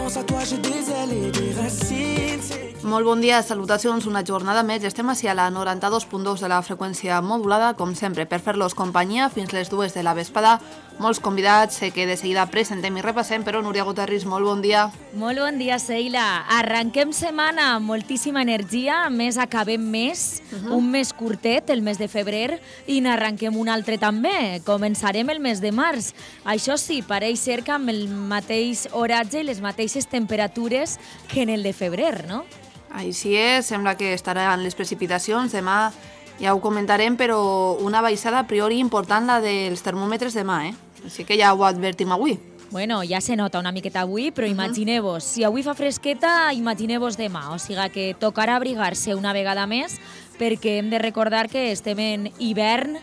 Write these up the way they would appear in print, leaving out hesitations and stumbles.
pense à toi, j'ai des ailes et des racines. Molt bon dia, salutacions, una jornada més. Estem així a la 92.2 de la freqüència modulada, com sempre, per fer-los companyia fins les 2 de la vesprada. Molts convidats, sé que de seguida presentem i repassem, però Núria Guterris, molt bon dia. Molt bon dia, Seila. Arrenquem setmana amb moltíssima energia, a més acabem mes, un mes curtet, el mes de febrer, i n'arrenquem un altre també. Començarem el mes de març. Això sí, pareix ser que amb el mateix oratge i les mateixes temperatures que en el de febrer, no? Així és, sembla que estaran les precipitacions. Demà ja ho comentarem, però una baixada a priori important la dels termòmetres demà, Així que ja ho advertim avui. Bueno, ja se nota una miqueta avui, però imagineu-vos, si avui fa fresqueta, imagineu-vos demà. O sigui que tocarà abrigar-se una vegada més, perquè hem de recordar que estem en hivern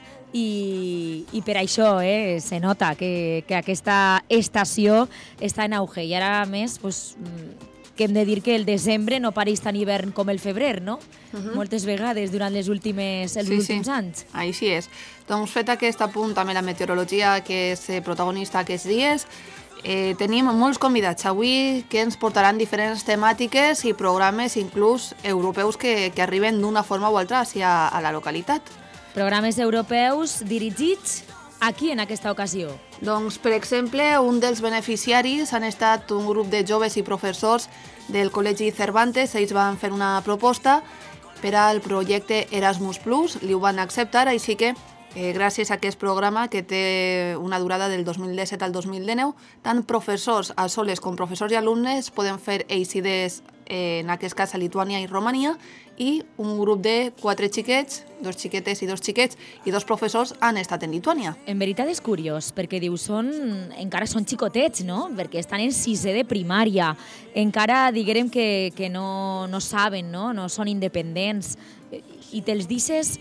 i per això se nota que aquesta estació està en auge. I ara, a més, que hem de dir que el desembre no pareix tan hivern com el febrer, no? Moltes vegades durant els últims anys. Així és. Doncs fet aquest apunt també la meteorologia, que és protagonista aquests dies, tenim molts convidats avui que ens portaran diferents temàtiques i programes, inclús europeus, que arriben d'una forma o altra a la localitat. Programes europeus dirigits aquí, en aquesta ocasió. Doncs, per exemple, un dels beneficiaris han estat un grup de joves i professors del Col·legi Cervantes. Ells van fer una proposta per al projecte Erasmus+, li ho van acceptar, així que gràcies a aquest programa, que té una durada del 2017 al 2019, tant professors a soles com professors i alumnes poden fer eixides, en aquest cas a Lituània i Romania, i un grup de 4 xiquets, 2 xiquetes i 2 xiquets, i 2 professors han estat en Lituània. En veritat és curiós, perquè dius, encara són xicotets, no? Perquè estan en 6è de primària. Encara diguem que no saben, no són independents. I te'ls deixes...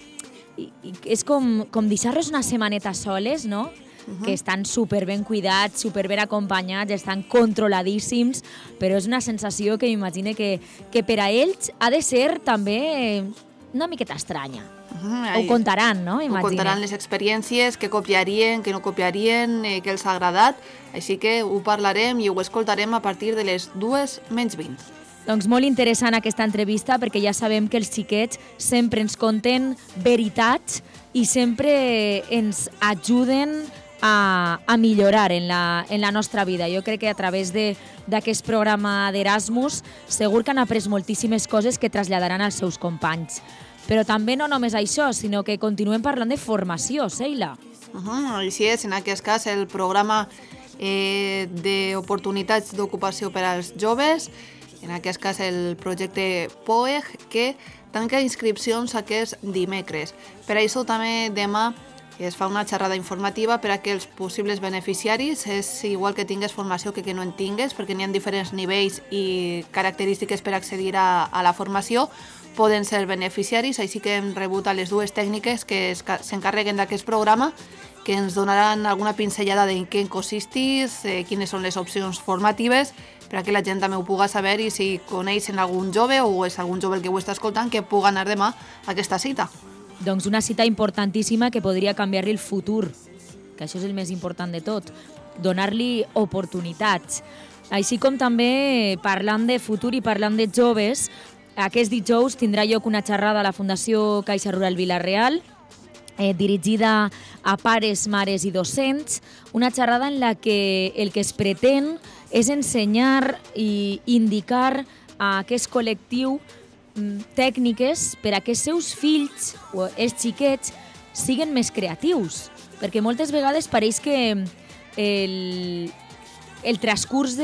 És com deixar-los una setmaneta soles, no? Que estan superben cuidats, superben acompanyats, estan controladíssims, però és una sensació que m'imagino que per a ells ha de ser també una miqueta estranya. Ho contaran, no? Ho contaran les experiències, què copiarien, què no copiarien, què els ha agradat, així que ho parlarem i ho escoltarem a partir de les 2:20. Doncs molt interessant aquesta entrevista, perquè ja sabem que els xiquets sempre ens conten veritats i sempre ens ajuden a millorar en la nostra vida. Jo crec que a través d'aquest programa d'Erasmus segur que han après moltíssimes coses que traslladaran als seus companys. Però també no només això, sinó que continuem parlant de formació, Seila. Així és, en aquest cas el programa d'oportunitats d'ocupació per als joves, en aquest cas el projecte POEG, que tanca inscripcions aquest dimecres. Per això també demà es fa una xerrada informativa per a que els possibles beneficiaris, és igual que tingues formació que no en tingues, perquè n'hi ha diferents nivells i característiques per accedir a la formació, poden ser beneficiaris, així que hem rebut a les dues tècniques que s'encarreguen d'aquest programa, que ens donaran alguna pinzellada de en què consistís, quines són les opcions formatives, per a que la gent també ho puga saber i si coneixen algun jove o és algun jove el que ho està escoltant, que puga anar demà a aquesta cita. Doncs una cita importantíssima que podria canviar-li el futur, que això és el més important de tot, donar-li oportunitats. Així com també, parlant de futur i parlant de joves, aquest dijous tindrà lloc una xerrada a la Fundació Caixa Rural Vila-real, dirigida a pares, mares i docents, una xerrada en la que el que es pretén és ensenyar i indicar a aquest col·lectiu tècniques per a que els seus fills o els xiquets siguin més creatius, perquè moltes vegades pareix que el transcurs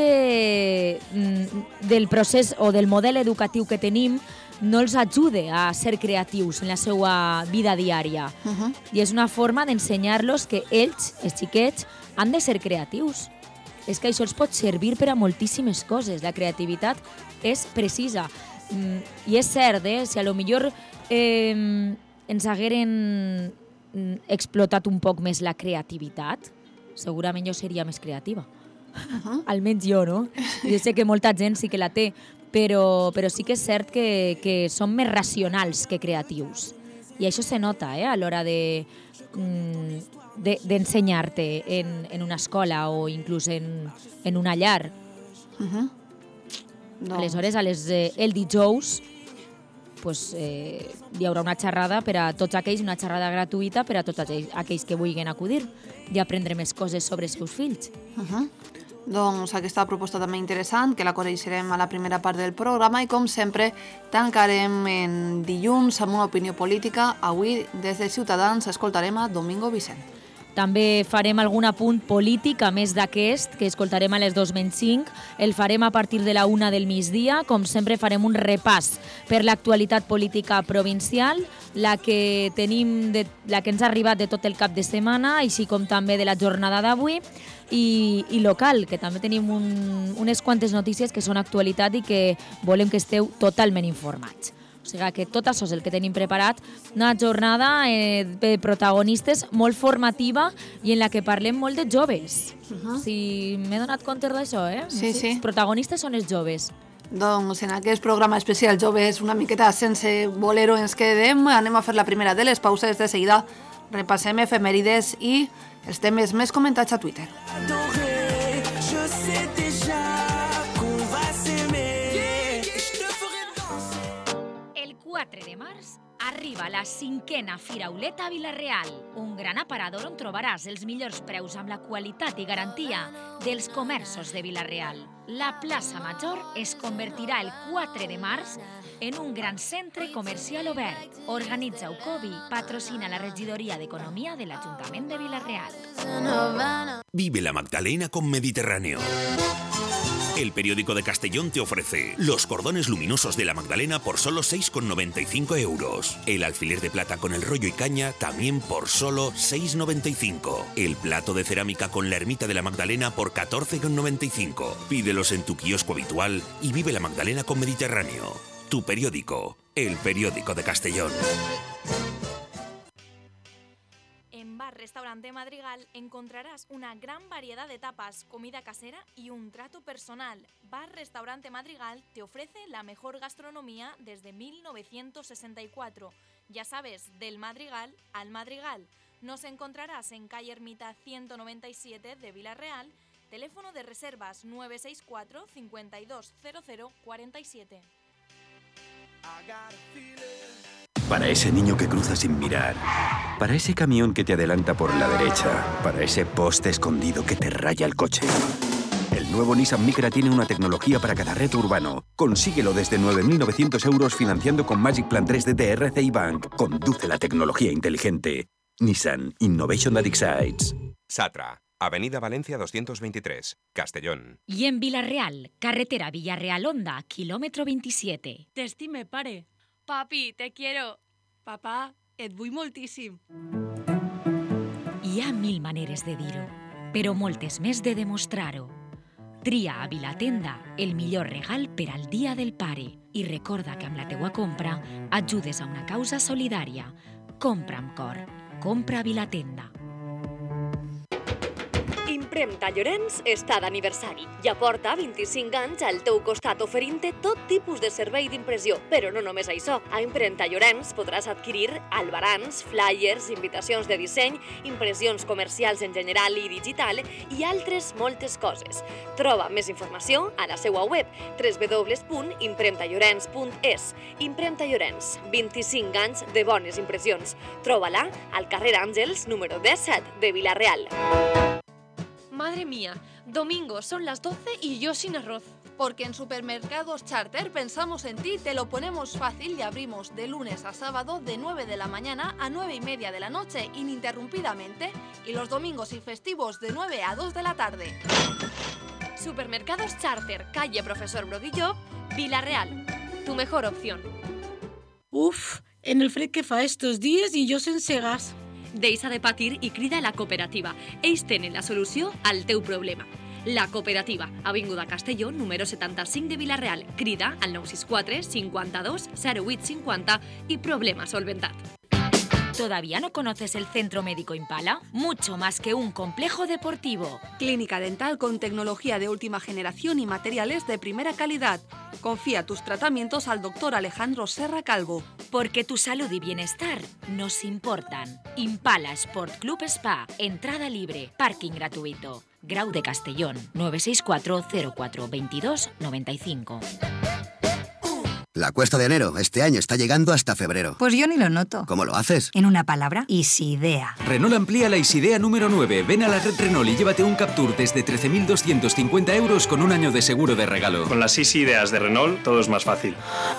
del procés o del model educatiu que tenim no els ajuda a ser creatius en la seva vida diària. I és una forma d'ensenyar-los que ells, els xiquets, han de ser creatius. És que això els pot servir per a moltíssimes coses. La creativitat és precisa. I és cert, si a lo millor ens hagueren explotat un poc més la creativitat, segurament jo seria més creativa. Almenys jo, no? Jo sé que molta gent sí que la té, però sí que és cert que som més racionals que creatius. I això se nota a l'hora d'ensenyar-te en una escola o inclús en una llar. Aleshores, el dijous pues, hi haurà una xerrada per a tots aquells, una xerrada gratuïta per a tots aquells que vulguin acudir i aprendre més coses sobre els seus fills. Doncs aquesta proposta també interessant, que la coneixerem a la primera part del programa i com sempre tancarem en dilluns amb una opinió política. Avui des de Ciutadans escoltarem a Domingo Vicent. També farem algun apunt polític, a més d'aquest, que escoltarem a les 2:25. El farem a partir de la 1 del migdia. Com sempre farem un repàs per l'actualitat política provincial, la que ens ha arribat de tot el cap de setmana, així com també de la jornada d'avui, i local, que també tenim unes quantes notícies que són actualitat i que volem que esteu totalment informats. O sigui que tot això és el que tenim preparat, una jornada de protagonistes molt formativa i en la que parlem molt de joves. Si m'he donat compte d'això, Sí. Els protagonistes són els joves. Doncs en aquest programa especial joves, una miqueta sense bolero ens quedem. Anem a fer la primera de les pauses. De seguida repassem efemèrides i els temes més comentats a Twitter. Adoré, je sais déjà qu'on va s'aimer. Je te ferai danser. El 4 de març arriba la 5a Firauleta a Vila-real, un gran aparador on trobaràs els millors preus amb la qualitat i garantia dels comerços de Vila-real. La plaça Major es convertirà el 4 de març en un gran centre comercial obert. Organitza Ucovi, patrocina la Regidoria d'Economia de l'Ajuntament de Vila-real. Vive la Magdalena con Mediterráneo. El periódico de Castellón te ofrece los cordones luminosos de la Magdalena por solo 6,95 euros. El alfiler de plata con el rollo y caña también por solo 6,95. El plato de cerámica con la ermita de la Magdalena por 14,95. Pídelos en tu kiosco habitual y vive la Magdalena con Mediterráneo. Tu periódico, el periódico de Castellón. En Bar Restaurante Madrigal encontrarás una gran variedad de tapas, comida casera y un trato personal. Bar Restaurante Madrigal te ofrece la mejor gastronomía desde 1964. Ya sabes, del Madrigal al Madrigal. Nos encontrarás en calle Ermita 197 de Vila-real, teléfono de reservas 964 520047. Para ese niño que cruza sin mirar, para ese camión que te adelanta por la derecha, para ese poste escondido que te raya el coche. El nuevo Nissan Micra tiene una tecnología para cada reto urbano. Consíguelo desde 9.900 euros financiando con Magic Plan 3 de RCI Bank. Conduce la tecnología inteligente. Nissan Innovation that excites. Satra, Avenida Valencia 223, Castellón. I en Vila-real, carretera Villarreal-Onda, kilòmetre 27. T'estime, pare. Papi, te quiero. Papà, et vull moltíssim. Hi ha 1000 maneres de dir-ho, però moltes més de demostrar-ho. Tria a Vilatenda el millor regal per al Dia del Pare i recorda que amb la teua compra ajudes a una causa solidària. Compra amb cor. Compra a Vilatenda. Impremta Llorenç està d'aniversari i aporta 25 anys al teu costat oferint-te tot tipus de servei d'impressió. Però no només això. A Impremta Llorenç podràs adquirir albarans, flyers, invitacions de disseny, impressions comercials en general i digital i altres moltes coses. Troba més informació a la seva web www.impremtallorens.es. Impremta Llorenç, 25 anys de bones impressions. Troba-la al carrer Àngels, número 17 de Vila-real. Madre mía, domingo son las 12 y yo sin arroz. Porque en Supermercados Charter pensamos en ti, te lo ponemos fácil y abrimos de lunes a sábado de 9 de la mañana a 9:30 de la noche ininterrumpidamente y los domingos y festivos de 9 a 2 de la tarde. Supermercados Charter, calle Profesor Brodillo, Vila-real. Tu mejor opción. Uf, en el fred que fa estos dies i jo sense gas. Deixa de patir i crida a la cooperativa. Ells tenen la solució al teu problema. La cooperativa, Avinguda Castelló, número 75 de Vila-real. Crida al 964 52 08 50 y problema solventat. ¿Todavía no conoces el Centro Médico Impala? Mucho más que un complejo deportivo. Clínica dental con tecnología de última generación y materiales de primera calidad. Confía tus tratamientos al doctor Alejandro Serra Calvo. Porque tu salud y bienestar nos importan. Impala Sport Club Spa. Entrada libre. Parking gratuito. Grau de Castellón, 964 04 22 95. La cuesta de enero este año está llegando hasta febrero. Pues yo ni lo noto. ¿Cómo lo haces? En una palabra, Isidea. Renault amplía la Isidea número 9. Ven a la red Renault y llévate un Captur desde 13.250 euros con un año de seguro de regalo. Con las Isideas de Renault todo es más fácil.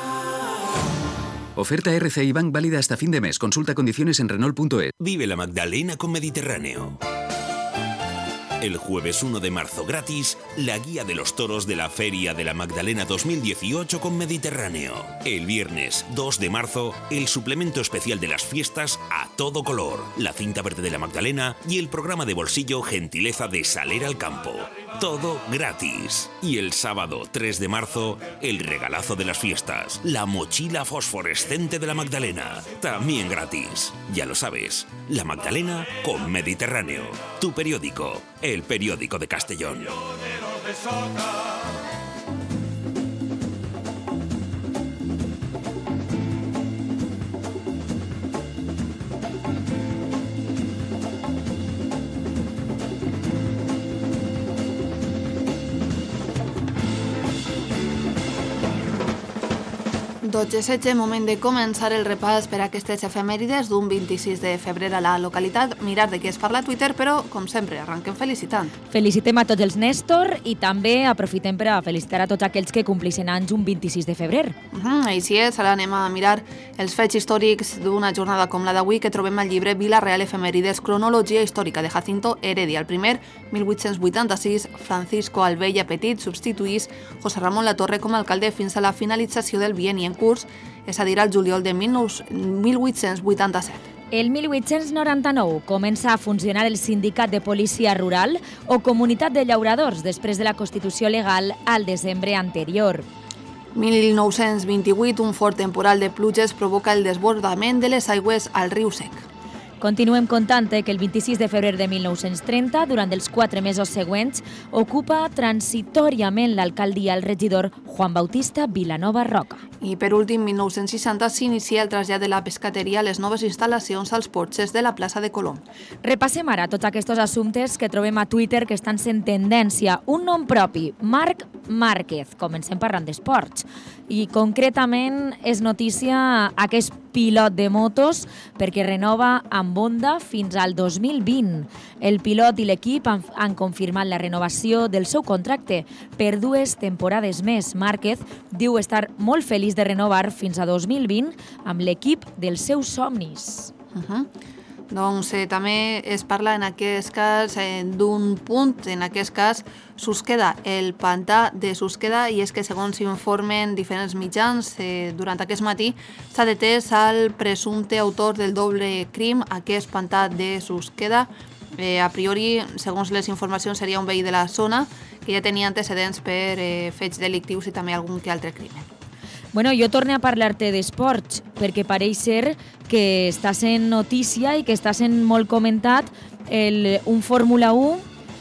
Oferta RCI Bank válida hasta fin de mes. Consulta condiciones en Renault.es. Vive la Magdalena con Mediterráneo. El jueves 1 de marzo gratis, la guía de los toros de la Feria de la Magdalena 2018 con Mediterráneo. El viernes 2 de marzo, el suplemento especial de las fiestas a todo color, la cinta verde de la Magdalena y el programa de bolsillo Gentileza de Saler al Campo. Todo gratis. Y el sábado 3 de marzo, el regalazo de las fiestas, la mochila fosforescente de la Magdalena. También gratis. Ya lo sabes, la Magdalena con Mediterráneo. Tu periódico, el periódico de Castellón. Setge, moment de començar el repàs per a aquestes efemèrides d'un 26 de febrer a la localitat. Mirar de què es parla a Twitter, però, com sempre, arrenquem felicitant. Felicitem a tots els Néstor i també aprofitem per a felicitar a tots aquells que complixen anys un 26 de febrer. Així és, ara anem a mirar els fets històrics d'una jornada com la d'avui que trobem al llibre Vila-real Efemèrides, cronologia històrica de Jacinto Heredia. El primer, 1886, Francisco Albella Petit substituís José Ramon Latorre com a alcalde fins a la finalització del bienni en curs, és a dir, al juliol de 1887. El 1899 comença a funcionar el Sindicat de Policia Rural o Comunitat de Llauradors després de la Constitució legal al desembre anterior. 1928, un fort temporal de pluges provoca el desbordament de les aigües al riu Sec. Continuem contant que el 26 de febrer de 1930, durant els 4 mesos següents, ocupa transitoriament l'alcaldia el regidor Juan Bautista Vilanova Roca. I per últim, 1960, s'inicia el trasllat de la pescateria a les noves instal·lacions als porxes de la plaça de Colom. Repassem ara tots aquests assumptes que trobem a Twitter que estan sent tendència. Un nom propi, Marc Márquez. Comencem parlant d'esports. I concretament és notícia aquest pilot de motos perquè renova amb Honda fins al 2020. El pilot i l'equip han confirmat la renovació del seu contracte per 2 temporades més. Márquez diu estar molt feliç de renovar fins a 2020 amb l'equip dels seus somnis. Doncs també es parla en aquest cas d'un punt, en aquest cas Susqueda, el pantà de Susqueda, i és que segons informen diferents mitjans, durant aquest matí s'ha detès al presumpte autor del doble crim, aquest pantà de Susqueda. A priori, segons les informacions, seria un veí de la zona que ja tenia antecedents per fets delictius i també algun que altre crimen. Bueno, jo torno a parlar-te d'esports, perquè pareix ser que està sent notícia i que està sent molt comentat un Fórmula 1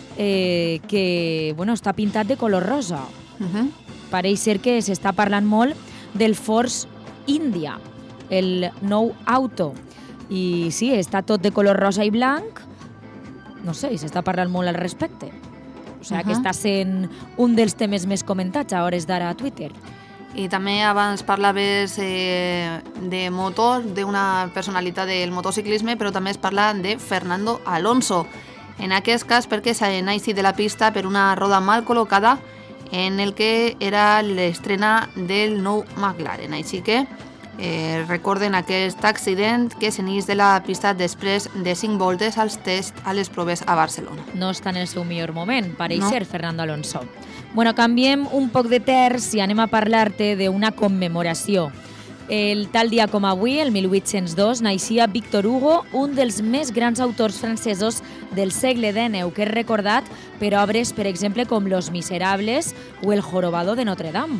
que està pintat de color rosa. Pareix ser que s'està parlant molt del Force India, el nou auto. I sí, està tot de color rosa i blanc. No sé, s'està parlant molt al respecte. O sigui que està sent un dels temes més comentats a hores d'ara a Twitter. I també abans parlaves de motor, d'una personalitat del motociclisme, però també es parla de Fernando Alonso. En aquest cas perquè s'ha eixit de la pista per una roda mal col·locada en el que era l'estrena del nou McLaren. Així que recorden aquest accident que s'eneix de la pista després de 5 voltes als tests a les proves a Barcelona. No està en el seu millor moment, pareix ser Fernando Alonso. Bueno, canviem un poc de terç i anem a parlar-te d'una commemoració. El tal dia com avui, el 1802, naixia Victor Hugo, un dels més grans autors francesos del segle XIX, que és recordat per obres, per exemple, com Los Miserables o El jorobado de Notre Dame.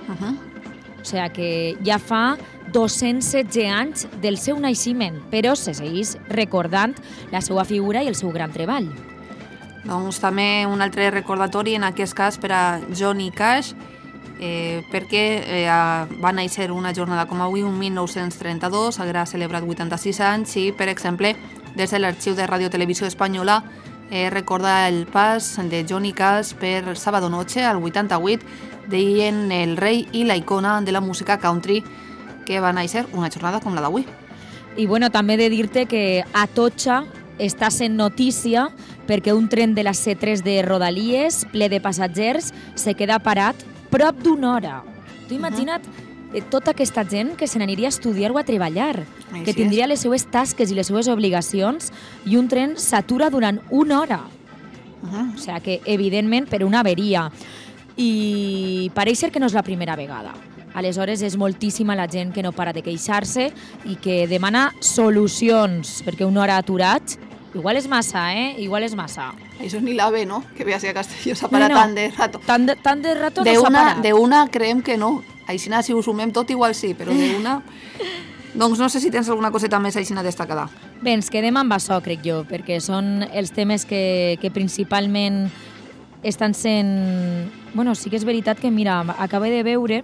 O sigui que ja fa 216 anys del seu naixement, però se segueix recordant la seva figura i el seu gran treball. Doncs també un altre recordatori, en aquest cas per a Johnny Cash, perquè va néixer una jornada com avui, un 1932, haurà celebrat 86 anys i, per exemple, des de l'Arxiu de Ràdio Televisió Espanyola recorda el pas de Johnny Cash per Sábado Noche al 88, deien el rei i la icona de la música country, que va néixer una jornada com la d'avui. I bueno, també he de dir-te que Atocha està sent notícia perquè un tren de la C3 de Rodalies, ple de passatgers, se queda parat prop d'una hora. Tu imagina't tota aquesta gent que se n'aniria a estudiar o a treballar, que tindria les seues tasques i les seues obligacions, i un tren s'atura durant una hora. O sigui que, evidentment, per una averia. I pareix ser que no és la primera vegada. Aleshores, és moltíssima la gent que no para de queixar-se i que demana solucions, perquè una hora aturat, igual és massa, Igual és massa. Això ni l'AVE, no? Que ve a Castelló s'ha parat tant de rato. Tant de rato no s'ha parat. De una creiem que no. Aixina, si ho sumem tot, igual sí, però d'una... Doncs no sé si tens alguna coseta més aixina destacada. Bé, ens quedem amb això, crec jo, perquè són els temes que principalment estan sent... Bueno, sí que és veritat que, mira, acabo de veure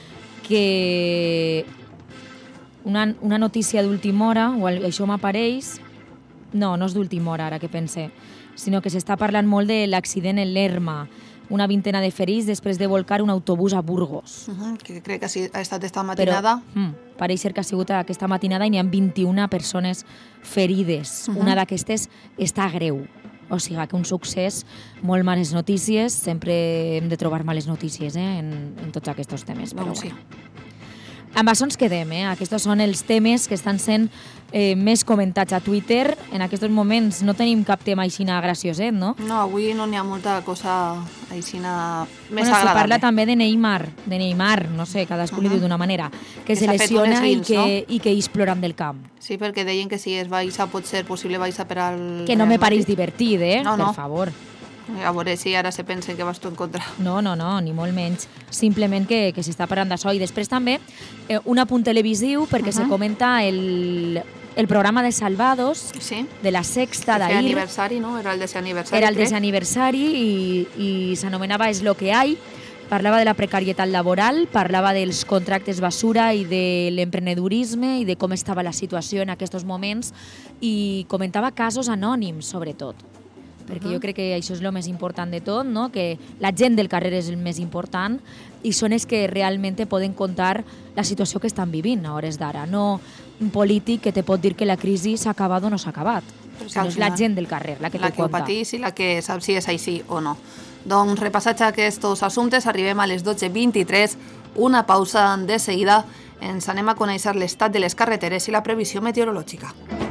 que una notícia d'última hora, o això m'apareix... No, no és d'última hora, ara que pense, sinó que s'està parlant molt de l'accident en Lerma, una vintena de ferits després de volcar un autobús a Burgos. Que crec que ha estat esta matinada. Però pareix ser que ha sigut aquesta matinada i n'hi ha 21 persones ferides. Una d'aquestes està greu. O sigui que un succés, molt males notícies, sempre hem de trobar males notícies en tots aquests temes. Però sí. Amb això ens quedem, Aquests són els temes que estan sent més comentats a Twitter. En aquests moments no tenim cap tema aixina gracioset, no? No, avui no n'hi ha molta cosa aixina més agradable. agradable. Se parla també de Neymar, no sé, cadascú li diu d'una manera, que se lesiona i que ix plorant del camp. Sí, perquè deien que si es baixa pot ser possible baixa per al... Que no me pareix divertit, No. Per favor. A veure si ara se pensen que vas tu en contra. No, ni molt menys. Simplement que s'està parlant d'això. I després també un apunt televisiu, perquè se comenta el programa de Salvados, de la Sexta d'ahir. Aniversari, no? Era el de ese aniversari. Era el de ese aniversari i s'anomenava Es lo que hay. Parlava de la precarietat laboral, parlava dels contractes basura i de l'emprenedorisme i de com estava la situació en aquests moments i comentava casos anònims, sobretot. Perquè jo crec que això és el més important de tot, no? Que la gent del carrer és el més important i són els que realment poden contar la situació que estan vivint a hores d'ara, no un polític que te pot dir que la crisi s'ha acabat o no s'ha acabat. Sinó és la gent del carrer la que te conta. La que ho patís i la que sap si és així o no. Doncs repassats aquests assumptes, arribem a les 12:23, una pausa de seguida. Ens anem a conèixer l'estat de les carreteres i la previsió meteorològica.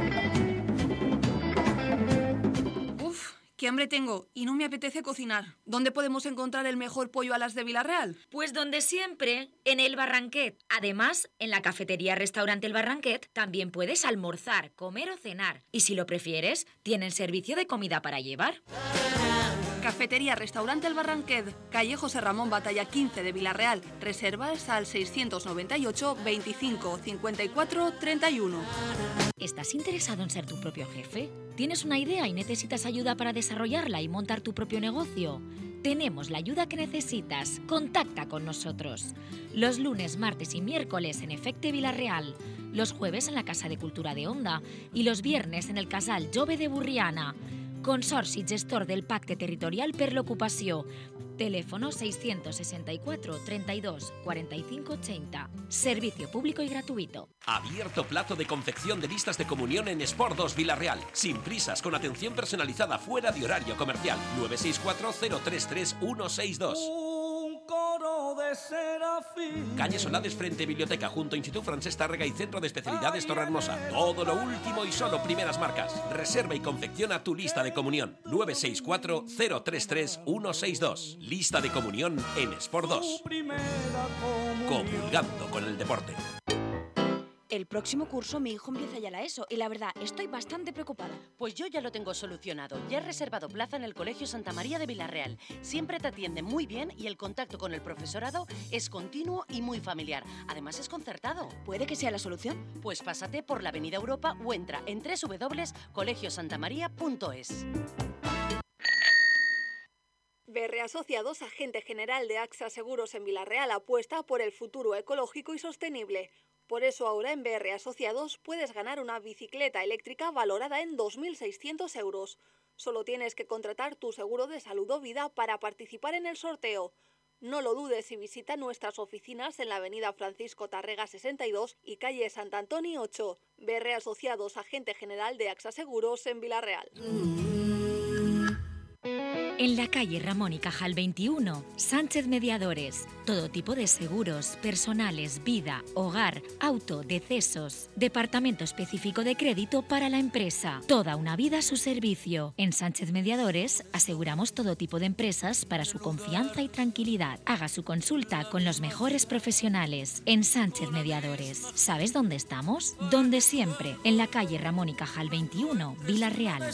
¡Qué hambre tengo! Y no me apetece cocinar. ¿Dónde podemos encontrar el mejor pollo a las de Villarreal? Pues donde siempre, en el Barranquet. Además, en la cafetería Restaurante El Barranquet también puedes almorzar, comer o cenar. Y si lo prefieres, tienen servicio de comida para llevar. Cafetería Restaurante El Barranquet, calle José Ramón Batalla 15 de Villarreal. Reservas al 698 25 54 31. ¿Estás interesado en ser tu propio jefe? ¿Tienes una idea y necesitas ayuda para desarrollarla y montar tu propio negocio? Tenemos la ayuda que necesitas. Contacta con nosotros. Los lunes, martes y miércoles en Efecte Villarreal. Los jueves en la Casa de Cultura de Onda. Y los viernes en el Casal Jove de Burriana. Consorci gestor del Pacte Territorial per l'Ocupació. Teléfono 664 32 45 80. Servicio público y gratuito. Abierto plazo de confección de listas de comunión en Sport 2 Villarreal. Sin prisas, con atención personalizada fuera de horario comercial. 964 033 162. Calle Solades frente a Biblioteca, junto a Instituto Francés Tárrega y Centro de Especialidades Torrehermosa. Todo lo último y solo primeras marcas. Reserva y confecciona tu lista de comunión. 964 033 162. Lista de comunión en Sport 2. Comulgando con el deporte. El próximo curso mi hijo empieza ya la ESO y la verdad estoy bastante preocupada. Pues yo ya lo tengo solucionado. Ya he reservado plaza en el Colegio Santa María de Villarreal. Siempre te atienden muy bien y el contacto con el profesorado es continuo y muy familiar. Además es concertado. ¿Puede que sea la solución? Pues pásate por la Avenida Europa o entra en www.colegiosantamaria.es. BR Asociados, agente general de AXA Seguros en Villarreal, apuesta por el futuro ecológico y sostenible. Por eso ahora en BR Asociados puedes ganar una bicicleta eléctrica valorada en 2.600 euros. Solo tienes que contratar tu seguro de salud o vida para participar en el sorteo. No lo dudes y visita nuestras oficinas en la avenida Francisco Tarrega 62 y calle Sant Antoni 8. BR Asociados, agente general de AXA Seguros en Vila-real. En la calle Ramón y Cajal 21, Sánchez Mediadores. Todo tipo de seguros, personales, vida, hogar, auto, decesos. Departamento específico de crédito para la empresa. Toda una vida a su servicio. En Sánchez Mediadores aseguramos todo tipo de empresas para su confianza y tranquilidad. Haga su consulta con los mejores profesionales. En Sánchez Mediadores. ¿Sabes dónde estamos? Donde siempre. En la calle Ramón y Cajal 21, Vila-real.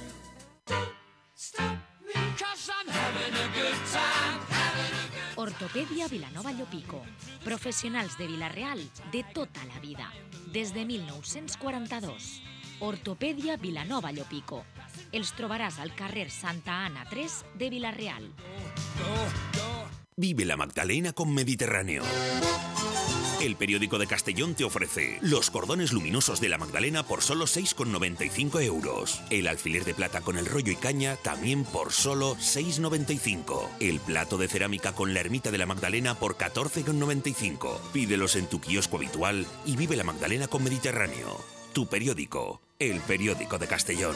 Ortopedia Vilanova Llopico. Professionals de Vila-real de tota la vida. Des de 1942. Ortopedia Vilanova Llopico. Els trobaràs al carrer Santa Ana 3 de Vila-real. Vive la Magdalena con Mediterráneo. El periódico de Castellón te ofrece los cordones luminosos de la Magdalena por solo 6,95 euros. El alfiler de plata con el rollo y caña también por solo 6,95. El plato de cerámica con la ermita de la Magdalena por 14,95. Pídelos en tu kiosco habitual y vive la Magdalena con Mediterráneo. Tu periódico, el periódico de Castellón.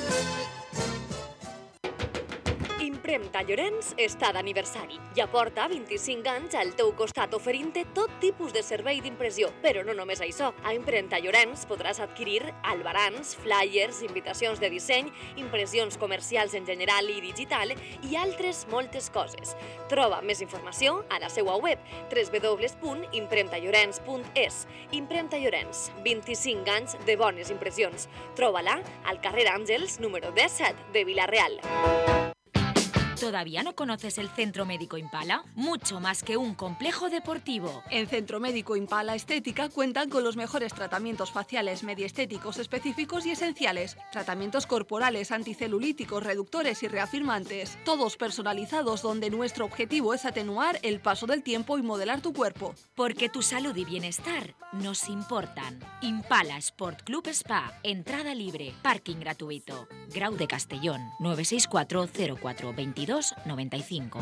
Impremta Llorenç està d'aniversari. Ja porta 25 anys al teu costat oferint-te tot tipus de servei d'impressió. Però no només això. A Impremta Llorenç podràs adquirir albarans, flyers, invitacions de disseny, impressions comercials en general i digital i altres moltes coses. Troba més informació a la seva web www.impremtallorens.es. Impremta Llorenç, 25 anys de bones impressions. Troba-la al carrer Àngels, número 17 de Vila-real. ¿Todavía no conoces el Centro Médico Impala? Mucho más que un complejo deportivo. En Centro Médico Impala Estética cuentan con los mejores tratamientos faciales mediestéticos específicos y esenciales, tratamientos corporales anticelulíticos, reductores y reafirmantes, todos personalizados donde nuestro objetivo es atenuar el paso del tiempo y modelar tu cuerpo. Porque tu salud y bienestar nos importan. Impala Sport Club Spa, entrada libre, parking gratuito. Grau de Castellón, 964 04 22 95.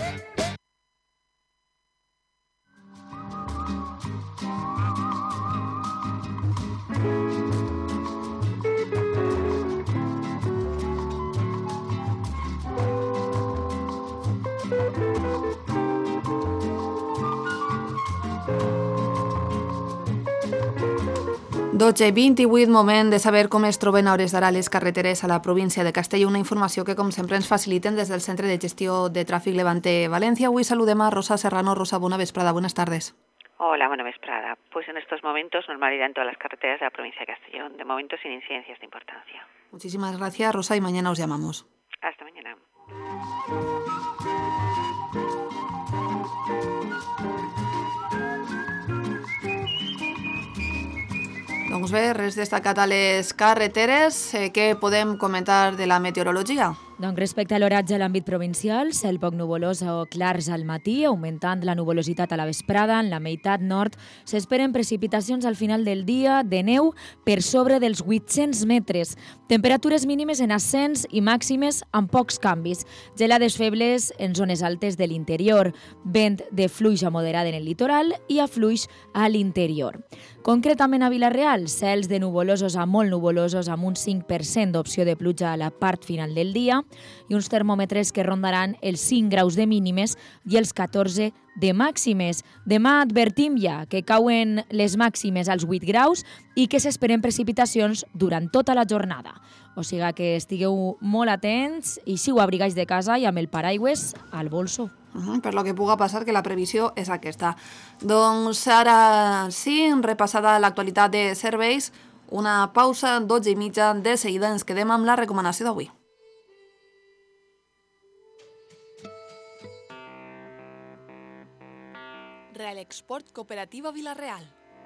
Dotze 28, moment de saber com es troben a hores d'ara les carreteres a la província de Castelló. Una informació que, com sempre, ens faciliten des del Centre de Gestió de Tràfic Levante Valencia. Avui saludem a Rosa Serrano. Rosa, buena vesprada, buenas tardes. Hola, buena vesprada. Pues en estos momentos normalidad en todas las carreteras de la provincia de Castellón. De momento sin incidencias de importancia. Muchísimas gracias, Rosa, y mañana os llamamos. Hasta mañana. Doncs bé, res destacat a les carreteres. Què podem comentar de la meteorologia? Doncs respecte a l'oratge a l'àmbit provincial, cel poc nuvolós o clars al matí, augmentant la nuvolositat a la vesprada. En la meitat nord s'esperen precipitacions al final del dia de neu per sobre dels 800 metres. Temperatures mínimes en ascens i màximes amb pocs canvis. Gelades febles en zones altes de l'interior. Vent de fluix a moderada en el litoral i a fluix a l'interior. Concretament a Vila-real, cels de nuvolosos a molt nuvolosos amb un 5% d'opció de pluja a la part final del dia i uns termòmetres que rondaran els 5 graus de mínimes i els 14 de màximes. Demà advertim ja que cauen les màximes als 8 graus i que s'esperen precipitacions durant tota la jornada. O sigui que estigueu molt atents i siu abrigats de casa i amb el paraigües al bolso. Per lo que puga passar, que la previsió és aquesta. Doncs ara sí, repassada l'actualitat de serveis, una pausa, 12:30, de seguida ens quedem amb la recomanació d'avui. Real Export Cooperativa Vila-real.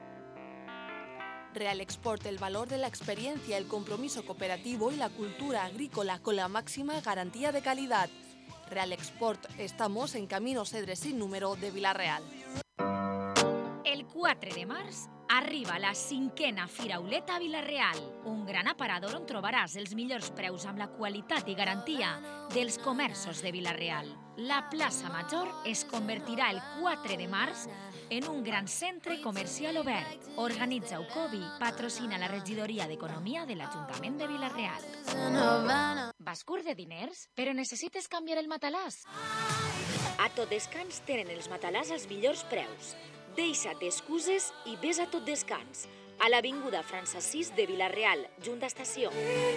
Real Export, el valor de la experiencia, el compromiso cooperativo y la cultura agrícola con la máxima garantía de calidad. Real Export, estamos en Camino Cedre sin número de Vila-real. El 4 de març Arriba la 5a Fira Oleta a Vila-real, un gran aparador on trobaràs els millors preus amb la qualitat i garantia dels comerços de Vila-real. La plaça Major es convertirà el 4 de març en un gran centre comercial obert. Organitza Ucovi, patrocina la regidoria d'Economia de l'Ajuntament de Vila-real. Vas curt de diners, però necessites canviar el matalàs? A Tot Descans tenen els matalàs als millors preus. Deixa't d'excuses i ves a Tot Descans, a l'avinguda França 6 de Vila-real, junt a Estació.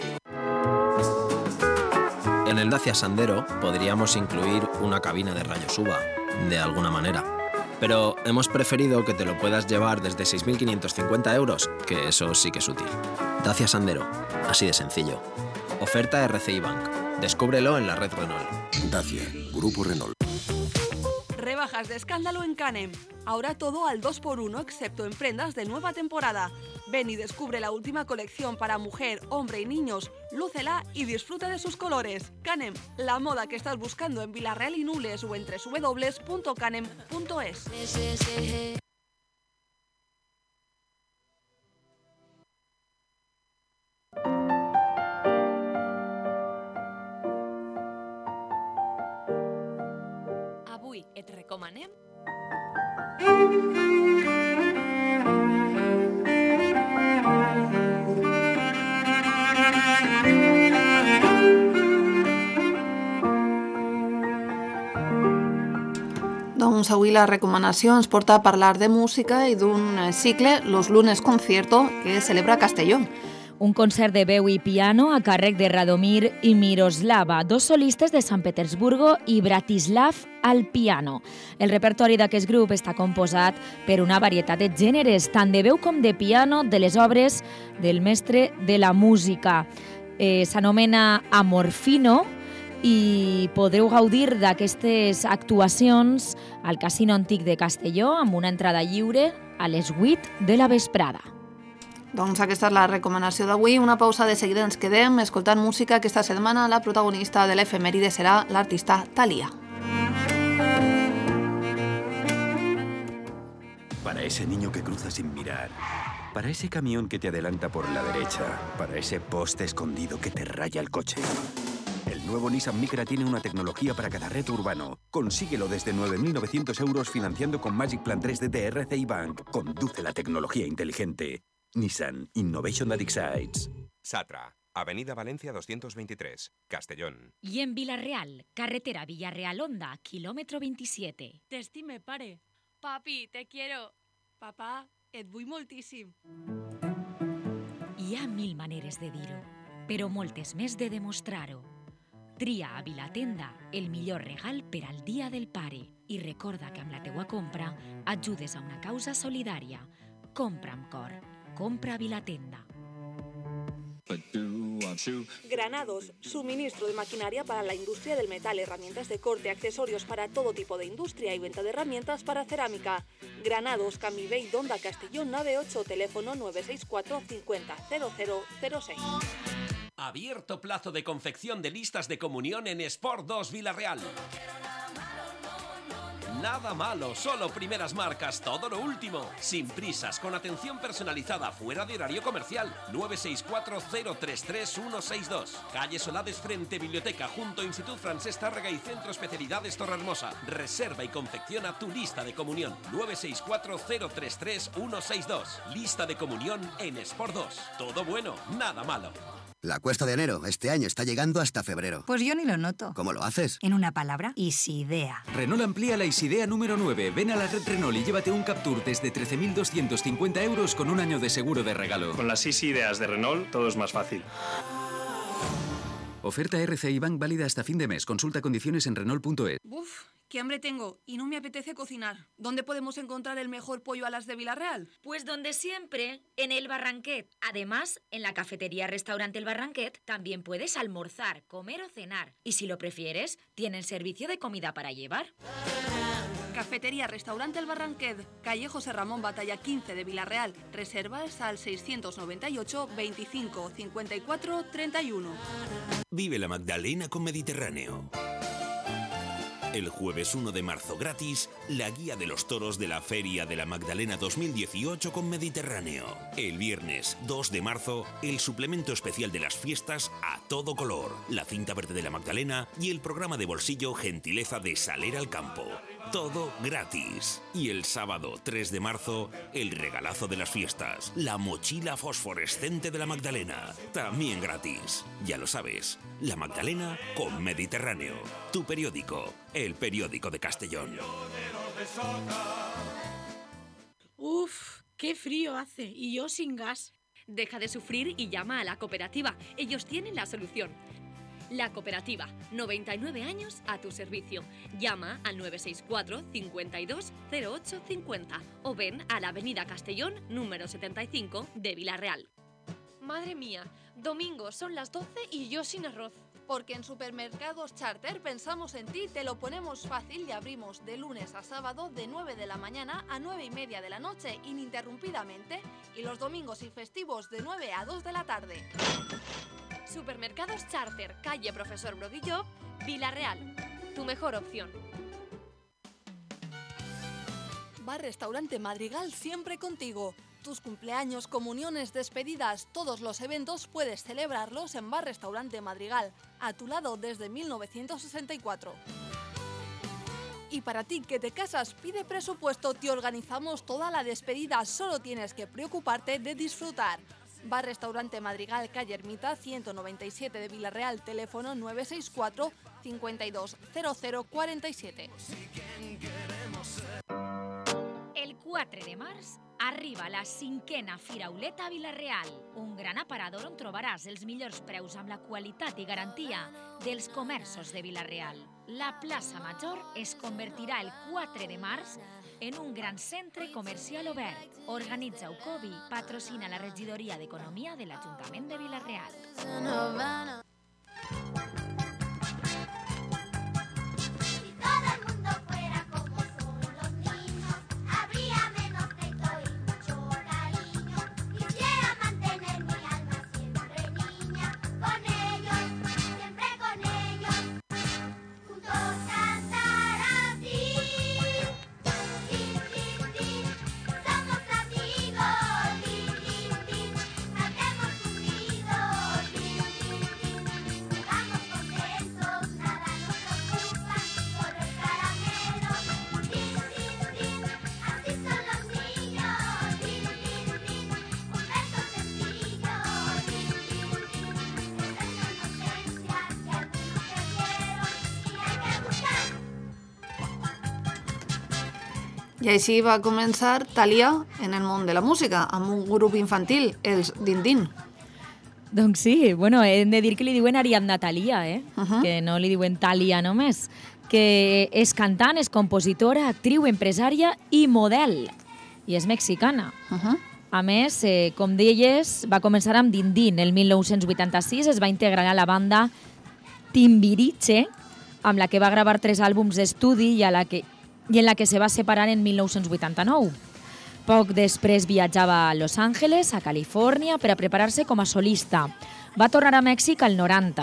En el Dacia Sandero podríamos incluir una cabina de rayos UVA, de alguna manera. Pero hemos preferido que te lo puedas llevar desde 6.550 euros, que eso sí que es útil. Dacia Sandero, así de sencillo. Oferta RCI Bank. Descúbrelo en la red Renault. Dacia, Grupo Renault. Rebajas de escándalo en Canem. Ahora todo al 2x1 excepto en prendas de nueva temporada. Ven y descubre la última colección para mujer, hombre y niños. Lúcela y disfruta de sus colores. Canem, la moda que estás buscando en Vila-real y Nules o en www.canem.es. Avui et recomanem... Doncs avui la recomanació ens porta a parlar de música i d'un cicle, Los Lunes Concierto, que celebra a Castelló. Un concert de veu i piano a càrrec de Radomir i Miroslava, dos solistes de Sant Petersburgo i Bratislav al piano. El repertori d'aquest grup està composat per una varietat de gèneres, tant de veu com de piano, de les obres del mestre de la música. S'anomena Amorfino i podreu gaudir d'aquestes actuacions al Casino Antic de Castelló amb una entrada lliure a les 8 de la vesprada. Doncs aquesta és la recomanació d'avui. Una pausa, de seguida ens quedem escoltant música. Aquesta setmana la protagonista de l'efemèride serà l'artista Thalía. Para ese niño que cruza sin mirar, para ese camión que te adelanta por la derecha, para ese poste escondido que te raya el coche. El nuevo Nissan Micra tiene una tecnología para cada reto urbano. Consíguelo desde 9.900 euros financiando con Magic Plan 3D de RCI Bank. Conduce la tecnología inteligente. Nissan Innovation that excites. Satra, Avenida Valencia 223, Castellón. I en Vila-real, carretera Villarreal-Onda, kilòmetre 27. T'estime, pare. Papi, te quiero. Papà, et vull moltíssim. Hi ha 1000 maneres de dir-ho, però moltes més de demostrar-ho. Tria a Vilatenda el millor regal per al Dia del Pare i recorda que amb la teua compra ajudes a una causa solidària. Compra amb cor. Compra a Vilatenda. Granados, suministro de maquinaria para la industria del metal, herramientas de corte, accesorios para todo tipo de industria y venta de herramientas para cerámica. Granados, Camivell d'Onda, Castellón, nave 8, teléfono 964 50 0006. Abierto plazo de confección de listas de comunión en Sport 2 Vila-real. Nada malo, solo primeras marcas, todo lo último. Sin prisas, con atención personalizada, fuera de horario comercial. 964-033-162. Calle Solades frente Biblioteca, junto a Institut Francesc Tàrrega y Centro Especialidades Torrehermosa. Reserva y confecciona tu lista de comunión. 964-033-162. Lista de comunión en Sport 2. Todo bueno, nada malo. La cuesta de enero este año está llegando hasta febrero. Pues yo ni lo noto. ¿Cómo lo haces? En una palabra, Isidea. Renault amplía la Isidea número 9. Ven a la red Renault y llévate un Captur desde 13.250 euros con un año de seguro de regalo. Con las Isideas de Renault todo es más fácil. Oferta RCI Bank válida hasta fin de mes. Consulta condiciones en Renault.es. Uf, qué hambre tengo y no me apetece cocinar. ¿Dónde podemos encontrar el mejor pollo a las de Vila-real? Pues donde siempre, en El Barranquet. Además, en la cafetería-restaurante El Barranquet también puedes almorzar, comer o cenar. Y si lo prefieres, tienen servicio de comida para llevar. Cafetería-restaurante El Barranquet, calle José Ramón Batalla 15 de Vila-real. Reservas al 698 25 54 31. Vive la Magdalena con Mediterráneo. El jueves 1 de marzo gratis, la guía de los toros de la Feria de la Magdalena 2018 con Mediterráneo. El viernes 2 de marzo, el suplemento especial de las fiestas a todo color, la cinta verde de la Magdalena y el programa de bolsillo Gentileza de Saler al Campo. Todo gratis. Y el sábado 3 de marzo, el regalazo de las fiestas, la mochila fosforescente de la Magdalena. También gratis. Ya lo sabes, la Magdalena con Mediterráneo. Tu periódico, el periódico de Castellón. Uf, qué frío hace y yo sin gas. Deja de sufrir y llama a la cooperativa. Ellos tienen la solución. La Cooperativa, 99 años a tu servicio. Llama al 964 52 08 50 o ven a la Avenida Castellón, número 75 de Vilarreal. Madre mía, domingo son las 12 y yo sin arroz. Porque en Supermercados Charter pensamos en ti, te lo ponemos fácil y abrimos de lunes a sábado de 9 de la mañana a 9:30 de la noche ininterrumpidamente y los domingos y festivos de 9 a 2 de la tarde. Supermercados Charter, calle Profesor Brodillo, Vilarreal. Tu mejor opción. Bar Restaurante Madrigal siempre contigo. Tus cumpleaños, comuniones, despedidas, todos los eventos puedes celebrarlos en Bar Restaurante Madrigal, a tu lado desde 1964. Y para ti que te casas, pide presupuesto, te organizamos toda la despedida, solo tienes que preocuparte de disfrutar. Bar Restaurante Madrigal, calle Ermita, 197 de Vilarreal, teléfono 964 52 0047. El 4 de març arriba la 5a Firauleta a Vilarreal, un gran aparador on trobaràs els millors preus amb la qualitat i garantia dels comerços de Vilarreal. La plaça Major es convertirà el 4 de març en un gran centre comercial obert. Organitza Ucovi, patrocina la Regidoria d'Economia de l'Ajuntament de Vilarreal. I així va començar Thalia en el món de la música, amb un grup infantil, els Din Din. Doncs sí, bueno, hem de dir que li diuen Ariadna Thalia, que no li diuen Thalia només, que és cantant, és compositora, actriu, empresària i model, i és mexicana. A més, com deies, va començar amb Din Din. El 1986 es va integrar a la banda Timbiriche, amb la que va gravar 3 àlbums d'estudi i en la que se va separar en 1989. Poc després viatjava a Los Angeles, a Califòrnia, per a preparar-se com a solista. Va tornar a Mèxic al 90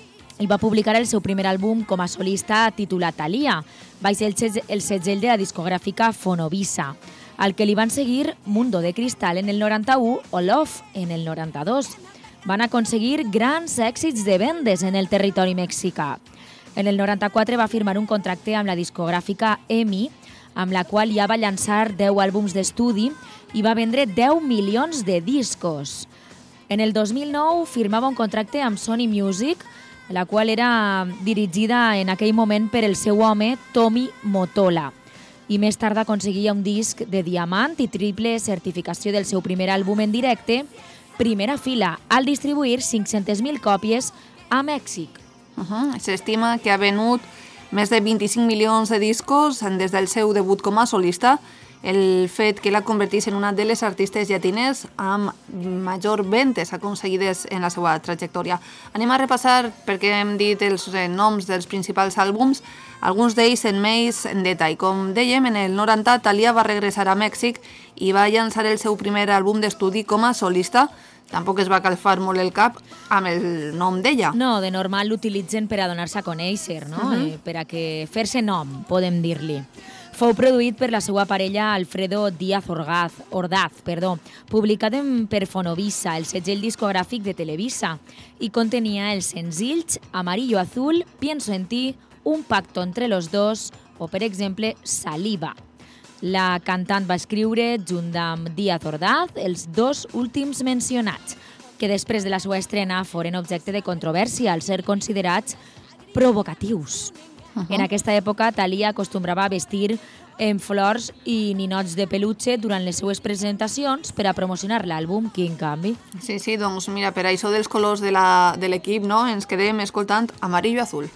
i va publicar el seu primer àlbum com a solista titulat Thalia. Va ser el segell de la discogràfica Fonovisa, al que li van seguir Mundo de Cristal en el 91 o Love en el 92. Van aconseguir grans èxits de vendes en el territori mexicà. En el 94 va firmar un contracte amb la discogràfica EMI, amb la qual ja va llançar 10 àlbums d'estudi i va vendre 10 milions de discos. En el 2009 firmava un contracte amb Sony Music, la qual era dirigida en aquell moment per el seu home Tommy Mottola. I més tard aconseguia un disc de diamant i triple certificació del seu primer àlbum en directe, Primera Fila, al distribuir 500.000 còpies a Mèxic. S'estima que ha venut més de 25 milions de discos des del seu debut com a solista el fet que la convertís en una de les artistes llatines amb major ventes aconseguides en la seva trajectòria. Anem a repassar, perquè hem dit els noms dels principals àlbums, alguns d'ells en més en detall. Com dèiem, en el 90 Thalia va regressar a Mèxic i va llançar el seu primer àlbum d'estudi com a solista. Tampoc es va calfar molt el cap amb el nom d'ella. No, de normal l'utilitzen per a donar-se a conèixer, no? Per a que fer-se nom, podem dir-li. Fou produït per la seva parella Alfredo Díaz Ordaz, publicat per Fonovisa, el segell discogràfic de Televisa, i contenia els senzills Amarillo Azul, Pienso en ti, Un pacto entre los dos o, per exemple, Saliva. La cantant va escriure, junt amb Díaz Ordaz, els dos últims mencionats, que després de la seva estrena foren objecte de controvèrsia al ser considerats provocatius. En aquesta època, Thalia acostumbrava a vestir en flors i ninots de peluche durant les seues presentacions per a promocionar l'àlbum Quin canvi. Sí, doncs mira, per això dels colors de l'equip, no, ens quedem escoltant Amarillo Azul.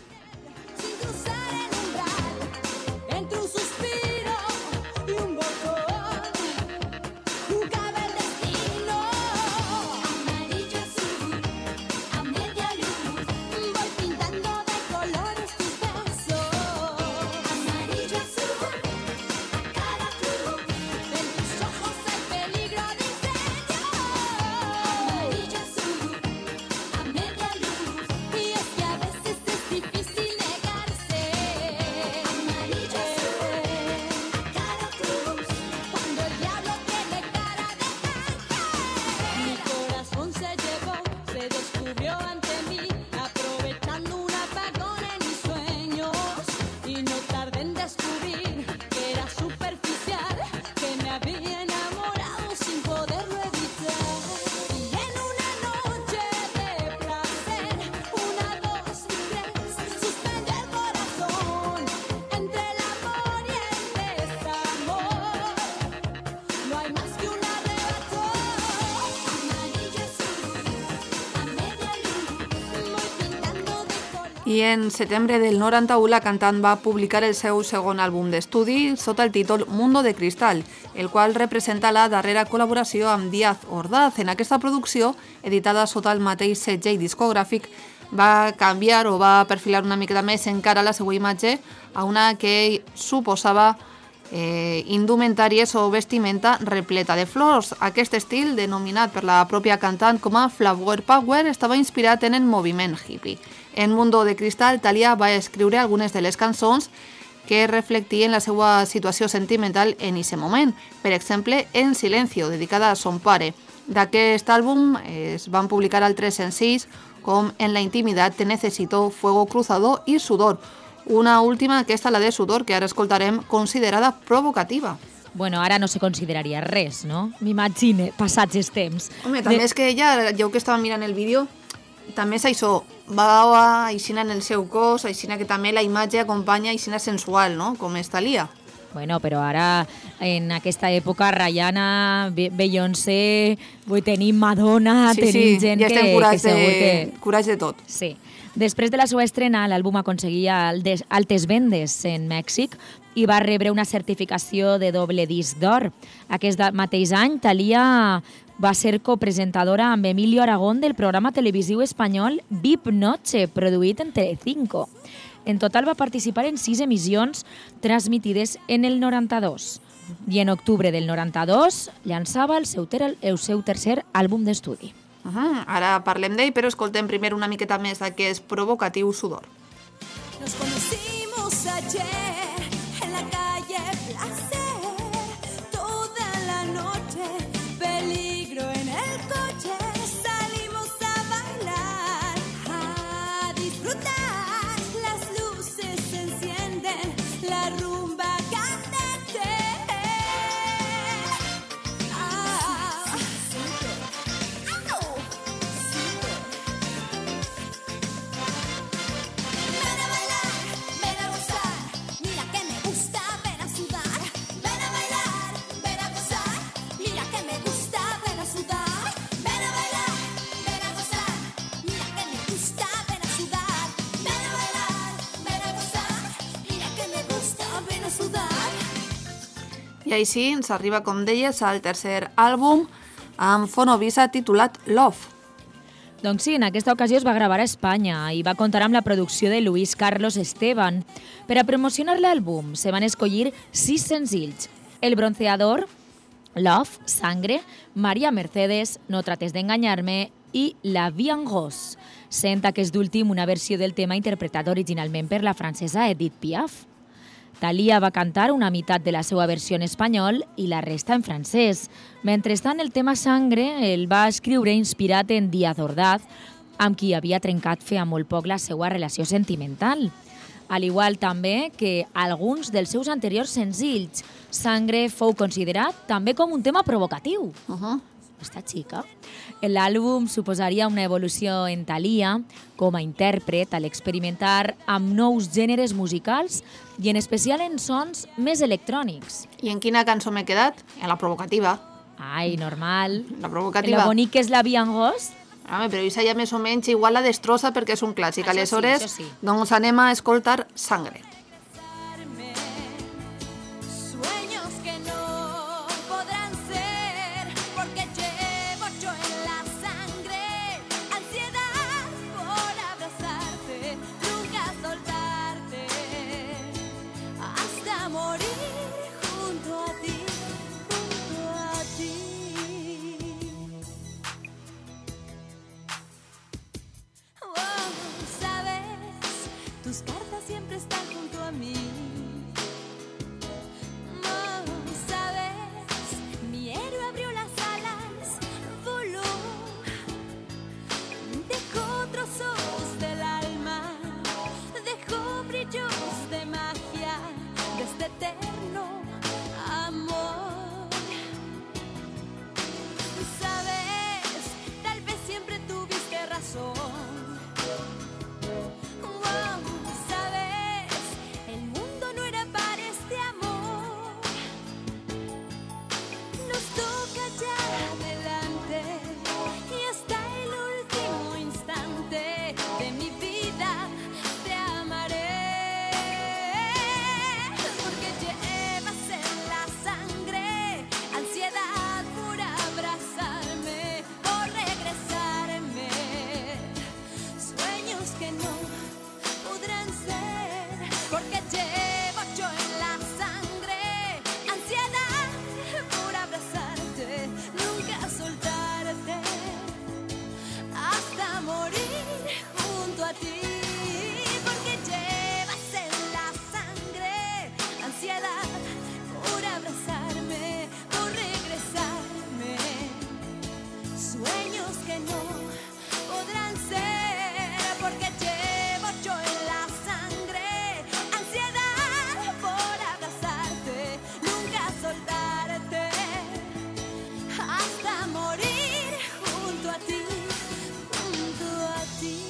I en setembre del 91 la cantant va publicar el seu segon àlbum d'estudi sota el títol Mundo de Cristal, el qual representa la darrera col·laboració amb Díaz Ordaz. En aquesta producció, editada sota el mateix segell discogràfic, va canviar o va perfilar una mica més encara la seva imatge a una que suposava indumentàries o vestimenta repleta de flors. Aquest estil, denominat per la pròpia cantant com a Flower Power, estava inspirat en el moviment hippie. En Mundo de Cristal, Thalia va escriure algunes de les cançons que reflectien la seva situació sentimental en aquest moment. Per exemple, En Silencio, dedicada a son pare. D'aquest àlbum es van publicar altres senzills com En la intimidad, Te necesito, Fuego cruzado i Sudor. Una última, aquesta, la de Sudor, que ara escoltarem, considerada provocativa. Bueno, ara no se consideraria res, no? M'imagine, passats els temps. Home, també és que ella, jo que estava mirant el vídeo, també és això, va aixina en el seu cos, aixina que també la imatge acompanya aixina sensual, no? Com és Thalia. Bueno, però ara, en aquesta època, Rihanna, Beyoncé, tenim Madonna, tenim gent ja que segur que... curats de tot. Sí. Després de la seva estrena, l'àlbum aconseguia altes vendes en Mèxic i va rebre una certificació de doble disc d'or. Aquest mateix any, Thalia va ser copresentadora amb Emilio Aragón del programa televisiu espanyol VIP Noche, produït en Telecinco. En total va participar en 6 emissions transmitides en el 92. I en octubre del 92 llançava el seu tercer àlbum d'estudi. Ara parlem d'ell, però escoltem primer una miqueta més d'aquest provocatiu Sudor. Nos conocimos ayer en la calle Placer, toda la noche, peligro en el coche, salimos a bailar, a disfrutar, las luces se encienden, la rumba candente. Ven a bailar, ven I així ens arriba, com deies, al tercer àlbum amb Fonovisa titulat Love. Doncs sí, en aquesta ocasió es va gravar a Espanya i va comptar amb la producció de Luis Carlos Esteban. Per a promocionar l'àlbum se van escollir 6 senzills: El bronceador, Love, Sangre, María Mercedes, No trates d'enganyar-me i La vie en rose, sent aquest últim una versió del tema interpretat originalment per la francesa Edith Piaf. Thalia va cantar una meitat de la seva versió en espanyol i la resta en francès. Mentrestant, el tema Sangre el va escriure inspirat en Díaz Ordaz, amb qui havia trencat feia molt poc la seva relació sentimental. Al igual també que alguns dels seus anteriors senzills, Sangre fou considerat també com un tema provocatiu. Esta xica. L'àlbum suposaria una evolució en Thalia com a intèrpret al experimentar amb nous gèneres musicals i en especial en sons més electrònics. I en quina cançó m'he quedat? En la provocativa. Ai, normal. La provocativa. La bonic que és La vie en rose. Però això ja més o menys igual la destrossa perquè és un clàssic. Això Aleshores, sí. doncs anem a escoltar Sangre. Sueños que no podrán ser, porque llevo yo en la sangre ansiedad por abrazarte, nunca soltarte, hasta morir junto a ti, junto a ti. Oh, sabes, tus cartas siempre están junto a mí. Mi héroe abrió las alas, voló, dejó trozos del alma, dejó brillos de magia de este eterno amor. Sabes, tal vez siempre tuviste razón. Sabes, el mundo no era para este amor. Nos toca ya adelante y hasta el último instante de mi vida te amaré, porque llevas en la sangre ansiedad por abrazarme, por regresarme, sueños que no podrán ser, porque llevo yo en la sangre ansiedad por abrazarte, nunca soltarte, hasta morir junto a ti, porque llevas en la sangre ansiedad por abrazarme, por regresarme, sueños que no podrán ser, porque llevo yo en la sangre ansiedad por abrazarte, nunca soltarte, hasta morir junto a ti, junto a ti.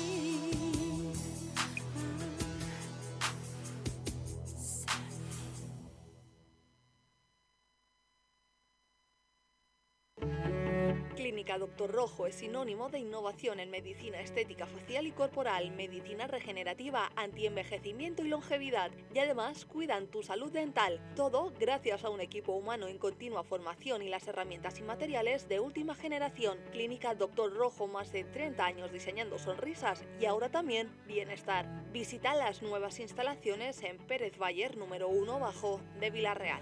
Clínica Doctor Rojo es sinónimo de innovación en medicina estética facial y corporal, medicina regenerativa, antienvejecimiento y longevidad, y además cuidan tu salud dental. Todo gracias a un equipo humano en continua formación y las herramientas y materiales de última generación. Clínica Doctor Rojo, más de 30 años diseñando sonrisas y ahora también bienestar. Visita las nuevas instalaciones en Pérez Bayer número 1 Bajo de Villarreal.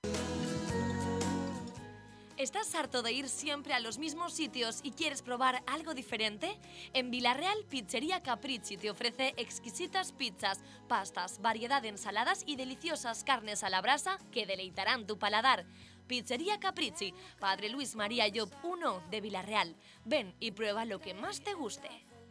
¿Estás harto de ir siempre a los mismos sitios y quieres probar algo diferente? En Villarreal, Pizzería Capricci te ofrece exquisitas pizzas, pastas, variedad de ensaladas y deliciosas carnes a la brasa que deleitarán tu paladar. Pizzería Capricci, Padre Luis María Llop 1 de Villarreal. Ven y prueba lo que más te guste.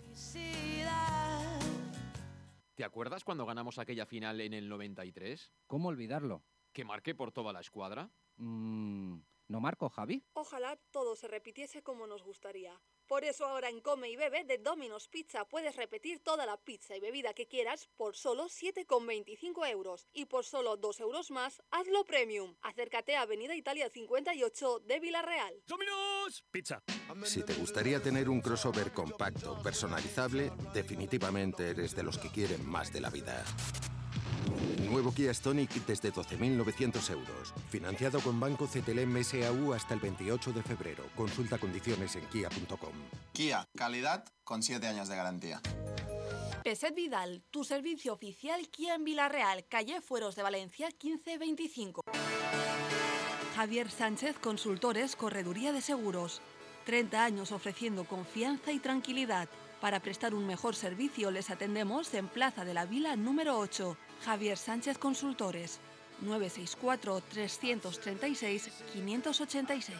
¿Te acuerdas cuando ganamos aquella final en el 93? ¿Cómo olvidarlo? ¿Que marqué por toda la escuadra? ¿No marco, Javi? Ojalá todo se repitiese como nos gustaría. Por eso ahora en Come y Bebe de Domino's Pizza puedes repetir toda la pizza y bebida que quieras por solo 7,25 euros. Y por solo 2 euros más, hazlo premium. Acércate a Avenida Italia 58 de Villarreal. ¡Domino's Pizza! Si te gustaría tener un crossover compacto, personalizable, definitivamente eres de los que quieren más de la vida. Nuevo Kia Stonic desde 12.900 euros. Financiado con Banco CTLM SAU hasta el 28 de febrero. Consulta condiciones en kia.com. Kia, calidad con 7 años de garantía. Peset Vidal, tu servicio oficial Kia en Villarreal, calle Fueros de Valencia 1525. Javier Sánchez Consultores, Correduría de Seguros. 30 años ofreciendo confianza y tranquilidad. Para prestar un mejor servicio les atendemos en Plaza de la Vila número 8. Javier Sánchez Consultores. 964 336 586.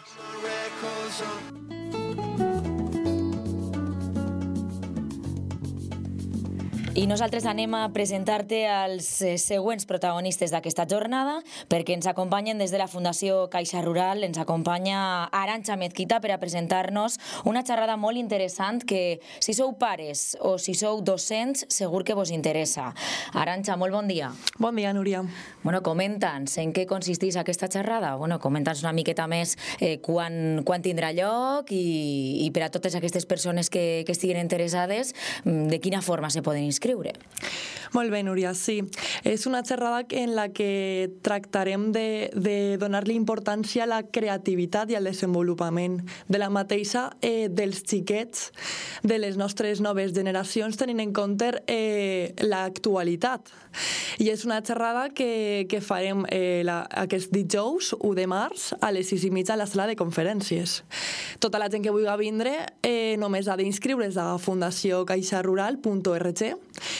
I nosaltres anem a presentar-te als següents protagonistes d'aquesta jornada, perquè ens acompanyen des de la Fundació Caixa Rural, ens acompanya Arantxa Mezquita per a presentar-nos una xerrada molt interessant que, si sou pares o si sou docents, segur que vos interessa. Arantxa, molt bon dia. Bon dia, Núria. Bueno, comenta'ns en què consisteix aquesta xerrada. Bueno, comenta'ns una miqueta més quan tindrà lloc i per a totes aquestes persones que estiguen interessades, de quina forma se poden inscriure. Molt bé, Núria, sí. És una xerrada en la que tractarem de donar-li importància a la creativitat i al desenvolupament de la mateixa dels xiquets de les nostres noves generacions, tenint en compte l'actualitat. I és una xerrada que farem aquest dijous, 1 de març, a les 6:30 a la sala de conferències. Tota la gent que vulgui vindre només ha d'inscriure's a fundacioncaixarural.org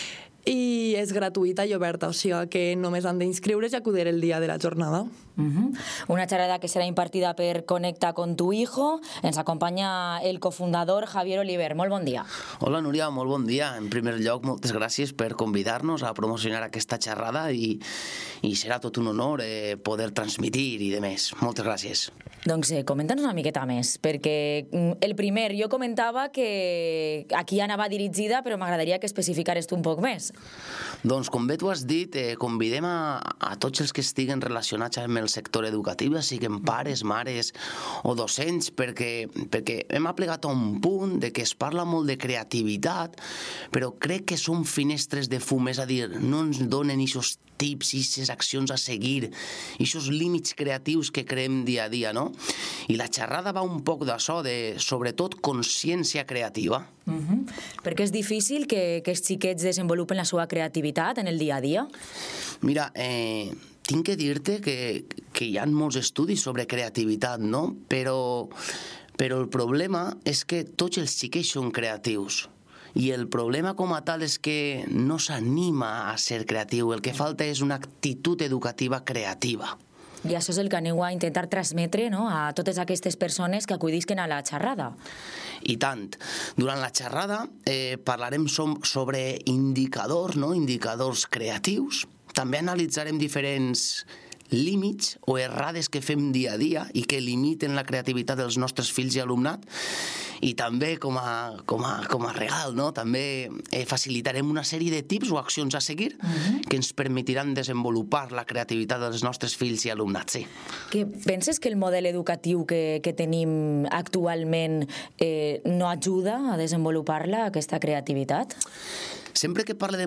i és gratuïta i oberta, o sigui que només han d'inscriure's i acudir el dia de la jornada. Una xerrada que serà impartida per Conecta con tu hijo. Ens acompanya el cofundador Javier Oliver. Molt bon dia. Hola, Núria, molt bon dia. En primer lloc, moltes gràcies per convidar-nos a promocionar aquesta xerrada i serà tot un honor poder transmitir i de més. Moltes gràcies. Doncs comenta'ns una miqueta més, perquè el primer jo comentava que aquí anava dirigida, però m'agradaria que especificares tu un poc més. Doncs, com bé tu has dit, convidem a tots els que estiguen relacionats amb el sector educatiu, ja siguin pares, mares o docents, perquè hem aplicat a un punt de que es parla molt de creativitat, però crec que són finestres de fum, és a dir, no ens donen aquests tips i aquestes accions a seguir, aquests límits creatius que creem dia a dia, no? I la xerrada va un poc d'això, de sobretot consciència creativa. Per què és difícil que els xiquets desenvolupen la seva creativitat en el dia a dia? Mira, tinc que dir-te que hi ha molts estudis sobre creativitat, no? Però el problema és que tots els xiquets són creatius. I el problema com a tal és que no s'anima a ser creatiu. El que falta és una actitud educativa creativa. I això és el que aneu a intentar transmetre, no?, a totes aquestes persones que acudisquen a la xerrada. I tant. Durant la xerrada parlarem sobre indicadors, no?, indicadors creatius. També analitzarem diferents límits o errades que fem dia a dia i que limiten la creativitat dels nostres fills i alumnat. I també, com a regal, no?, també facilitarem una sèrie de tips o accions a seguir que ens permetiran desenvolupar la creativitat dels nostres fills i alumnats, sí. Penses que el model educatiu que tenim actualment no ajuda a desenvolupar-la, aquesta creativitat? Sempre que parle de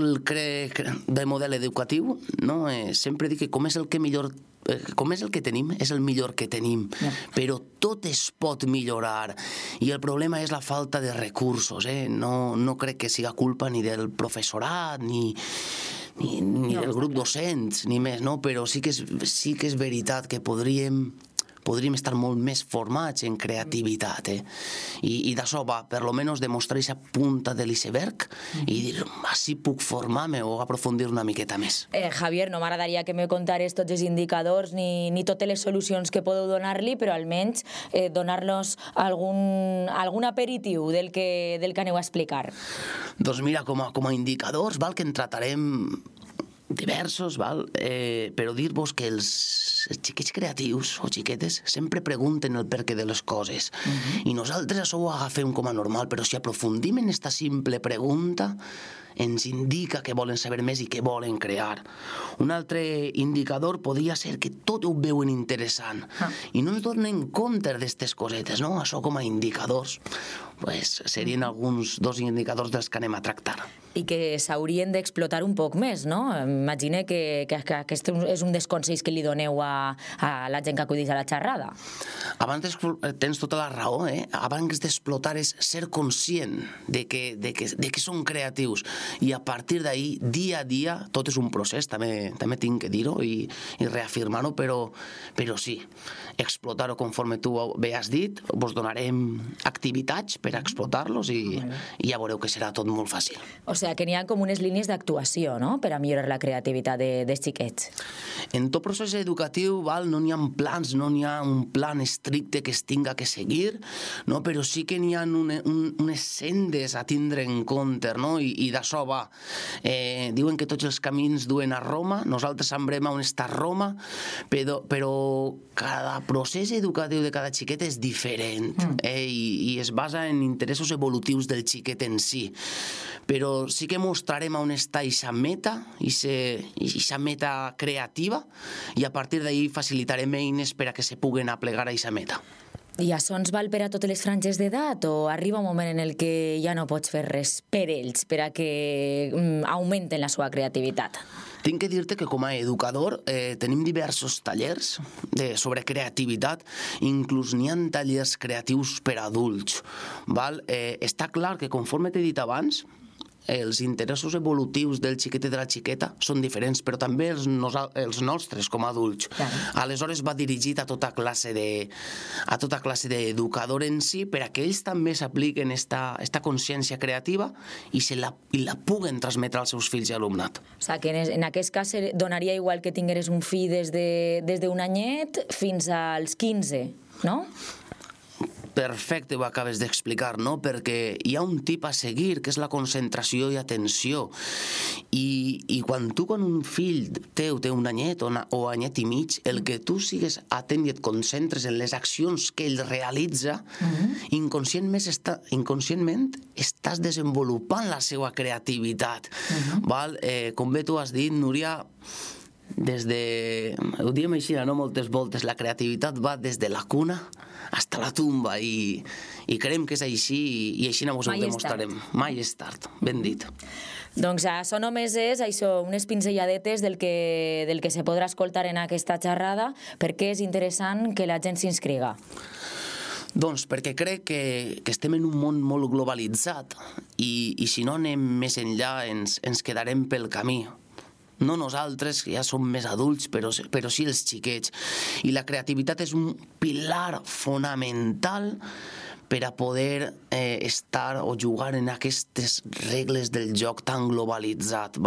model educatiu, no, sempre dic que com és el que tenim, és el millor que tenim, però tot es pot millorar i el problema és la falta de recursos. No crec que siga culpa ni del professorat ni del grup docents, ni més, no? Però sí que és veritat que podríem estar molt més formats en creativitat. I d'això va, per almenys demostrar aquesta punta de l'iceberg i dir, així puc formar-me o aprofundir una miqueta més. Javier, no m'agradaria que me contares tots els indicadors ni totes les solucions que podeu donar-li, però almenys donar-los algun aperitiu del que aneu a explicar. Doncs mira, com a indicadors, que en tratarem diversos, però dir-vos que els xiquets creatius o xiquetes sempre pregunten el perquè de les coses i nosaltres això ho agafem com a normal, però si aprofundim en aquesta simple pregunta ens indica que volen saber més i que volen crear. Un altre indicador podria ser que tot ho veuen interessant i no ens donen compte d'aquestes cosetes, no? Això com a indicadors pues, serien alguns dos indicadors dels que anem a tractar. I que s'haurien d'explotar un poc més, no? Imagine que aquest és un dels consells que li doneu a la gent que acudís a la xerrada. Abans tens tota la raó, abans d'explotar és ser conscient de que són creatius i a partir d'ahir, dia a dia, tot és un procés, també tinc que dir-ho i reafirmar-ho, però sí, explotar-ho conforme tu bé has dit, vos donarem activitats per explotar-los i ja veureu que serà tot molt fàcil. O sigui que n'hi ha com unes línies d'actuació, no?, per a millorar la creativitat dels xiquets. En tot procés educatiu no n'hi ha plans, no n'hi ha un plan estricte que es tinga que seguir, no? Però sí que n'hi ha unes sendes a tindre en compte, no? I d'això va. Diuen que tots els camins duen a Roma, nosaltres sembrem on està Roma, però cada procés educatiu de cada xiquet és diferent i es basa en interessos evolutius del xiquet en si. Però sí que mostrarem on està aquesta meta, aquesta meta creativa, i a partir d'ahir facilitarem eines per a que se puguen aplegar a aquesta meta. I això ens val per a totes les franges d'edat o arriba un moment en el que ja no pots fer res per ells, per a que augmenten la seva creativitat? Tinc que dir-te que com a educador tenim diversos tallers sobre creativitat, inclús n'hi ha tallers creatius per a adults. Està clar que conforme t'he dit abans, els interessos evolutius del xiquet i de la xiqueta són diferents, però també els nostres com a adults. Aleshores va dirigit a tota classe d'educador en si per a que ells també s'apliquen esta consciència creativa i la puguen transmetre als seus fills i alumnat. O sigui que en aquest cas donaria igual que tingueres un fill des d'un anyet fins als 15, no? Perfecte, ho acabes d'explicar, no? Perquè hi ha un tip a seguir, que és la concentració i atenció. I quan un fill teu té un anyet o anyet i mig, el que tu sigues atent i et concentres en les accions que ell realitza, inconscientment estàs desenvolupant la seva creativitat. Com bé tu has dit, Núria, ho diem així, no moltes voltes, la creativitat va des de la cuna hasta la tumba i creiem que és així i així no us ho demostrarem. Mai és tard, ben dit. Doncs això només és unes pinzelladetes del que se podrà escoltar en aquesta xerrada, perquè és interessant que la gent s'inscriga. Doncs perquè crec que estem en un món molt globalitzat i si no anem més enllà ens quedarem pel camí. No nosaltres, que ja som més adults, però sí els xiquets. I la creativitat és un pilar fonamental per a poder estar o jugar en aquestes regles del joc tan globalitzat.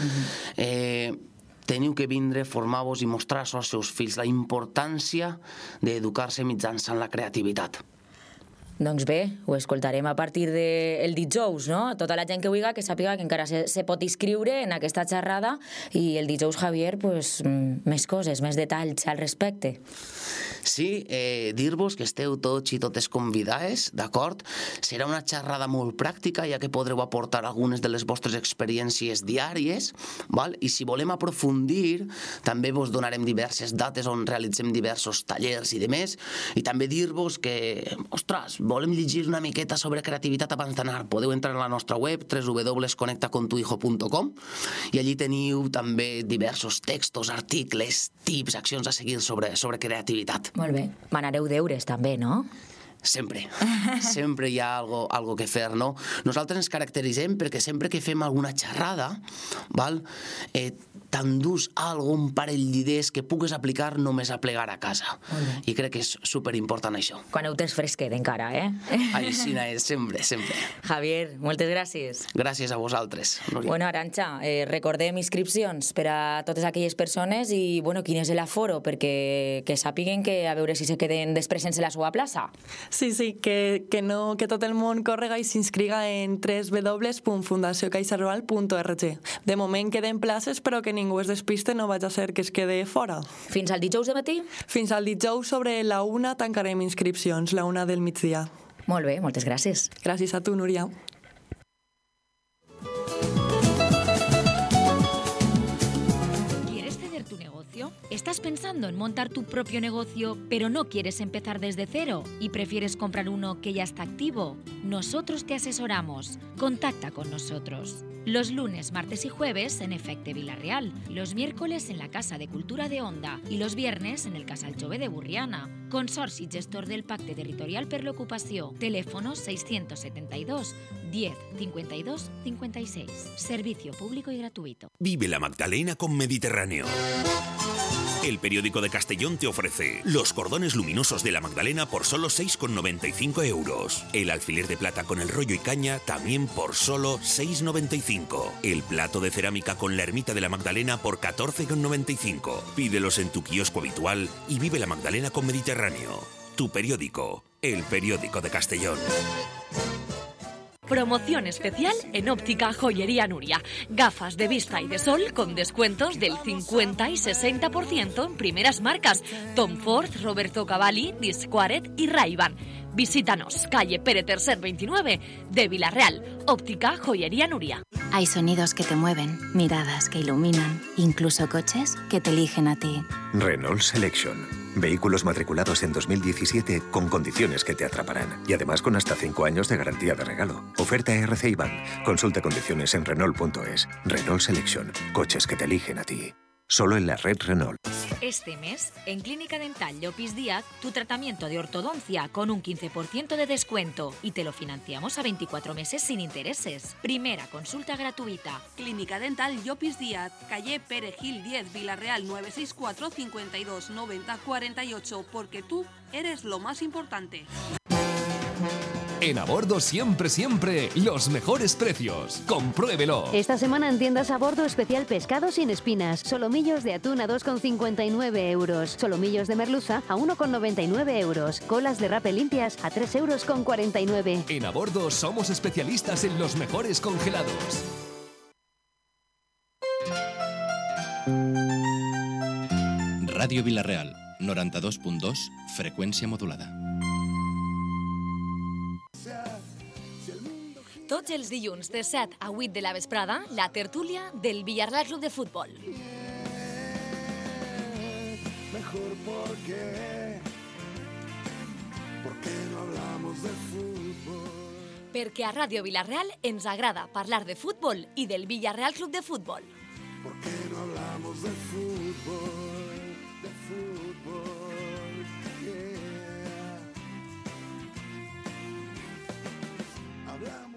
Teniu que vindre, formar-vos i mostrar als seus fills la importància d'educar-se mitjançant la creativitat. Doncs bé, ho escoltarem a partir del dijous, no? Tota la gent que vulgui que sàpiga que encara se pot inscriure en aquesta xerrada i el dijous, Javier, més coses, més detalls al respecte. Sí, dir-vos que esteu tots i totes convidades, d'acord? Serà una xerrada molt pràctica, ja que podreu aportar algunes de les vostres experiències diàries, i si volem aprofundir, també vos donarem diverses dates on realitzem diversos tallers i demés, i també dir-vos que, ostres, volem llegir una miqueta sobre creativitat abans d'anar. Podeu entrar a la nostra web, www.conectacontuhijo.com, i allí teniu també diversos textos, articles, tips, accions a seguir sobre creativitat. Molt bé. Manareu deures també, no? Sempre hi ha algo que fer, no? Nosaltres ens caracteritzem perquè sempre que fem alguna xerrada, t'endús un parell d'idees que pugues aplicar només a plegar a casa. I crec que és superimportant això. Quan ho tens fresquet encara, Així és, sempre. Javier, moltes gràcies. Gràcies a vosaltres, Núria. Bueno, Arantxa, recordem inscripcions per a totes aquelles persones i, quin és l'aforo, perquè que sàpiguen que a veure si se queden després sense la seva plaça. Sí, que tot el món córrega i s'inscriga en www.fundaciocaixarural.org. De moment queden places, però que ningú es despiste, no vaig a ser que es quede fora. Fins al dijous de matí? Fins al dijous sobre la 1 tancarem inscripcions, la 1 del migdia. Molt bé, moltes gràcies. Gràcies a tu, Núria. ¿Estás pensando en montar tu propio negocio, pero no quieres empezar desde cero y prefieres comprar uno que ya está activo? Nosotros te asesoramos. Contacta con nosotros. Los lunes, martes y jueves en Efecte Vila-real, los miércoles en la Casa de Cultura de Onda y los viernes en el Casal Jove de Burriana. Consorci gestor del Pacte Territorial per l'Ocupació. Teléfono 672 10 52 56. Servicio público y gratuito. Vive la Magdalena con Mediterráneo. El periódico de Castellón te ofrece los cordones luminosos de la Magdalena por solo 6,95 euros. El alfiler de plata con el rollo y caña también por solo 6,95. El plato de cerámica con la ermita de la Magdalena por 14,95. Pídelos en tu kiosco habitual y vive la Magdalena con Mediterráneo. Tu periódico, el periódico de Castellón. Promoción especial en Óptica Joyería Nuria. Gafas de vista y de sol con descuentos del 50 y 60% en primeras marcas. Tom Ford, Roberto Cavalli, Disquaret y Ray-Ban. Visítanos, calle Pere Tercer 29 de Vila-real. Óptica Joyería Nuria. Hay sonidos que te mueven, miradas que iluminan, incluso coches que te eligen a ti. Renault Selection. Vehículos matriculados en 2017 con condiciones que te atraparán. Y además con hasta 5 años de garantía de regalo. Oferta RC Bank. Consulta condiciones en Renault.es. Renault Selection. Coches que te eligen a ti. Solo en la red Renault. Este mes, en Clínica Dental Llopis Díaz, tu tratamiento de ortodoncia con un 15% de descuento y te lo financiamos a 24 meses sin intereses. Primera consulta gratuita. Clínica Dental Llopis Díaz, calle Pere Gil 10, Vila-real 964 52 90 48, porque tú eres lo más importante. En A Bordo siempre, los mejores precios. Compruébelo. Esta semana en tiendas A Bordo especial pescado sin espinas. Solomillos de atún a 2,59 euros. Solomillos de merluza a 1,99 euros. Colas de rape limpias a 3,49 euros. En A Bordo somos especialistas en los mejores congelados. Ràdio Vila-real, 92.2, freqüència modulada. Tots els dilluns de 7 a 8 de la vesprada, la tertúlia del Villarreal Club de Fútbol. Mejor porque no hablamos de fútbol. Perquè a Ràdio Vila-real ens agrada parlar de futbol i del Villarreal Club de Fútbol. Porque no hablamos de fútbol, de fútbol, yeah. Hablamos.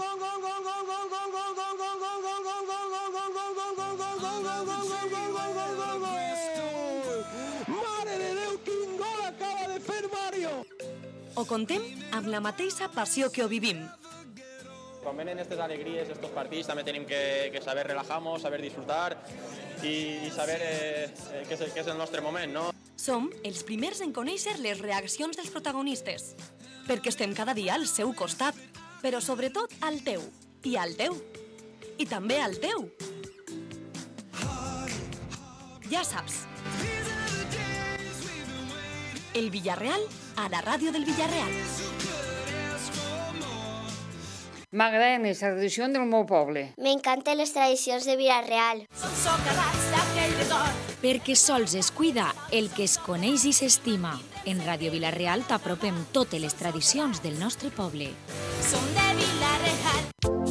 Mare de Déu, quin gol acaba de fer Mario! Ho contem amb la mateixa passió que ho vivim. Quan venen estas alegrías, estos partidos, también tenemos que saber relajarnos, saber disfrutar y saber que és el nostre moment, no? Som els primers en conèixer les reaccions dels protagonistes, perquè estem cada dia al seu costat, però sobretot al teu, i al teu, i també al teu. Ja saps. El Villarreal a la ràdio del Villarreal. M'agraden les tradicions del meu poble. M'encanten les tradicions de Vila-real. Perquè sols es cuida el que es coneix i s'estima. En Ràdio Vila-real t'apropem totes les tradicions del nostre poble. Som de Vila-real.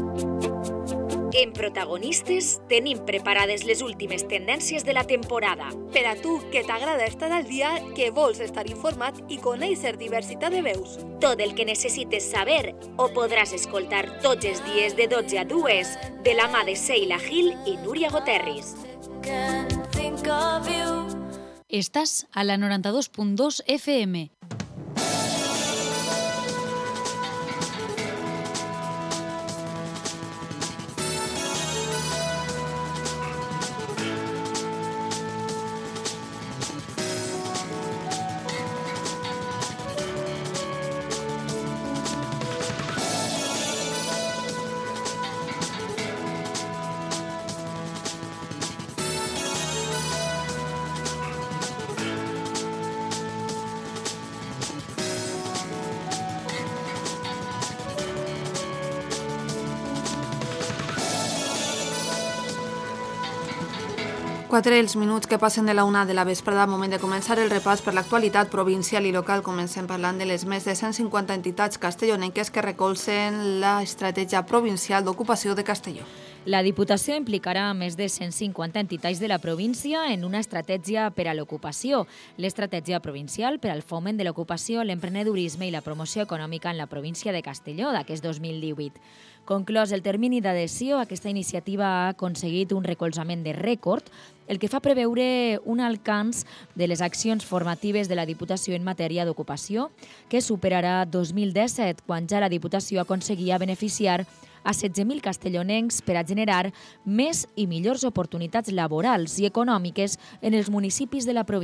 En Protagonistes tenim preparades les últimes tendències de la temporada. Per a tu, que t'agrada estar al dia, que vols estar informat i conèixer diversitat de veus. Tot el que necessites saber ho podràs escoltar tots els dies de 12 a 2 de la mà de Seila Gil i Núria Goterris. Estàs a la 92.2 FM. 4 els minuts que passen de la 1 de la vesprada, moment de començar el repàs per l'actualitat provincial i local. Comencem parlant de les més de 150 entitats castellonenques que recolzen l'estratègia provincial d'ocupació de Castelló. La Diputació implicarà més de 150 entitats de la província en una estratègia per a l'ocupació. L'estratègia provincial per al foment de l'ocupació, l'emprenedorisme i la promoció econòmica en la província de Castelló d'aquest 2018. Conclòs el termini d'adhesió, aquesta iniciativa ha aconseguit un recolzament de rècord, el que fa preveure un alcance de les accions formatives de la Diputació en matèria d'ocupació, que superarà 2017, quan ja la Diputació aconseguia beneficiar a 16.000 castellonencs per a generar més i millors oportunitats laborals i econòmiques en els municipis de la província.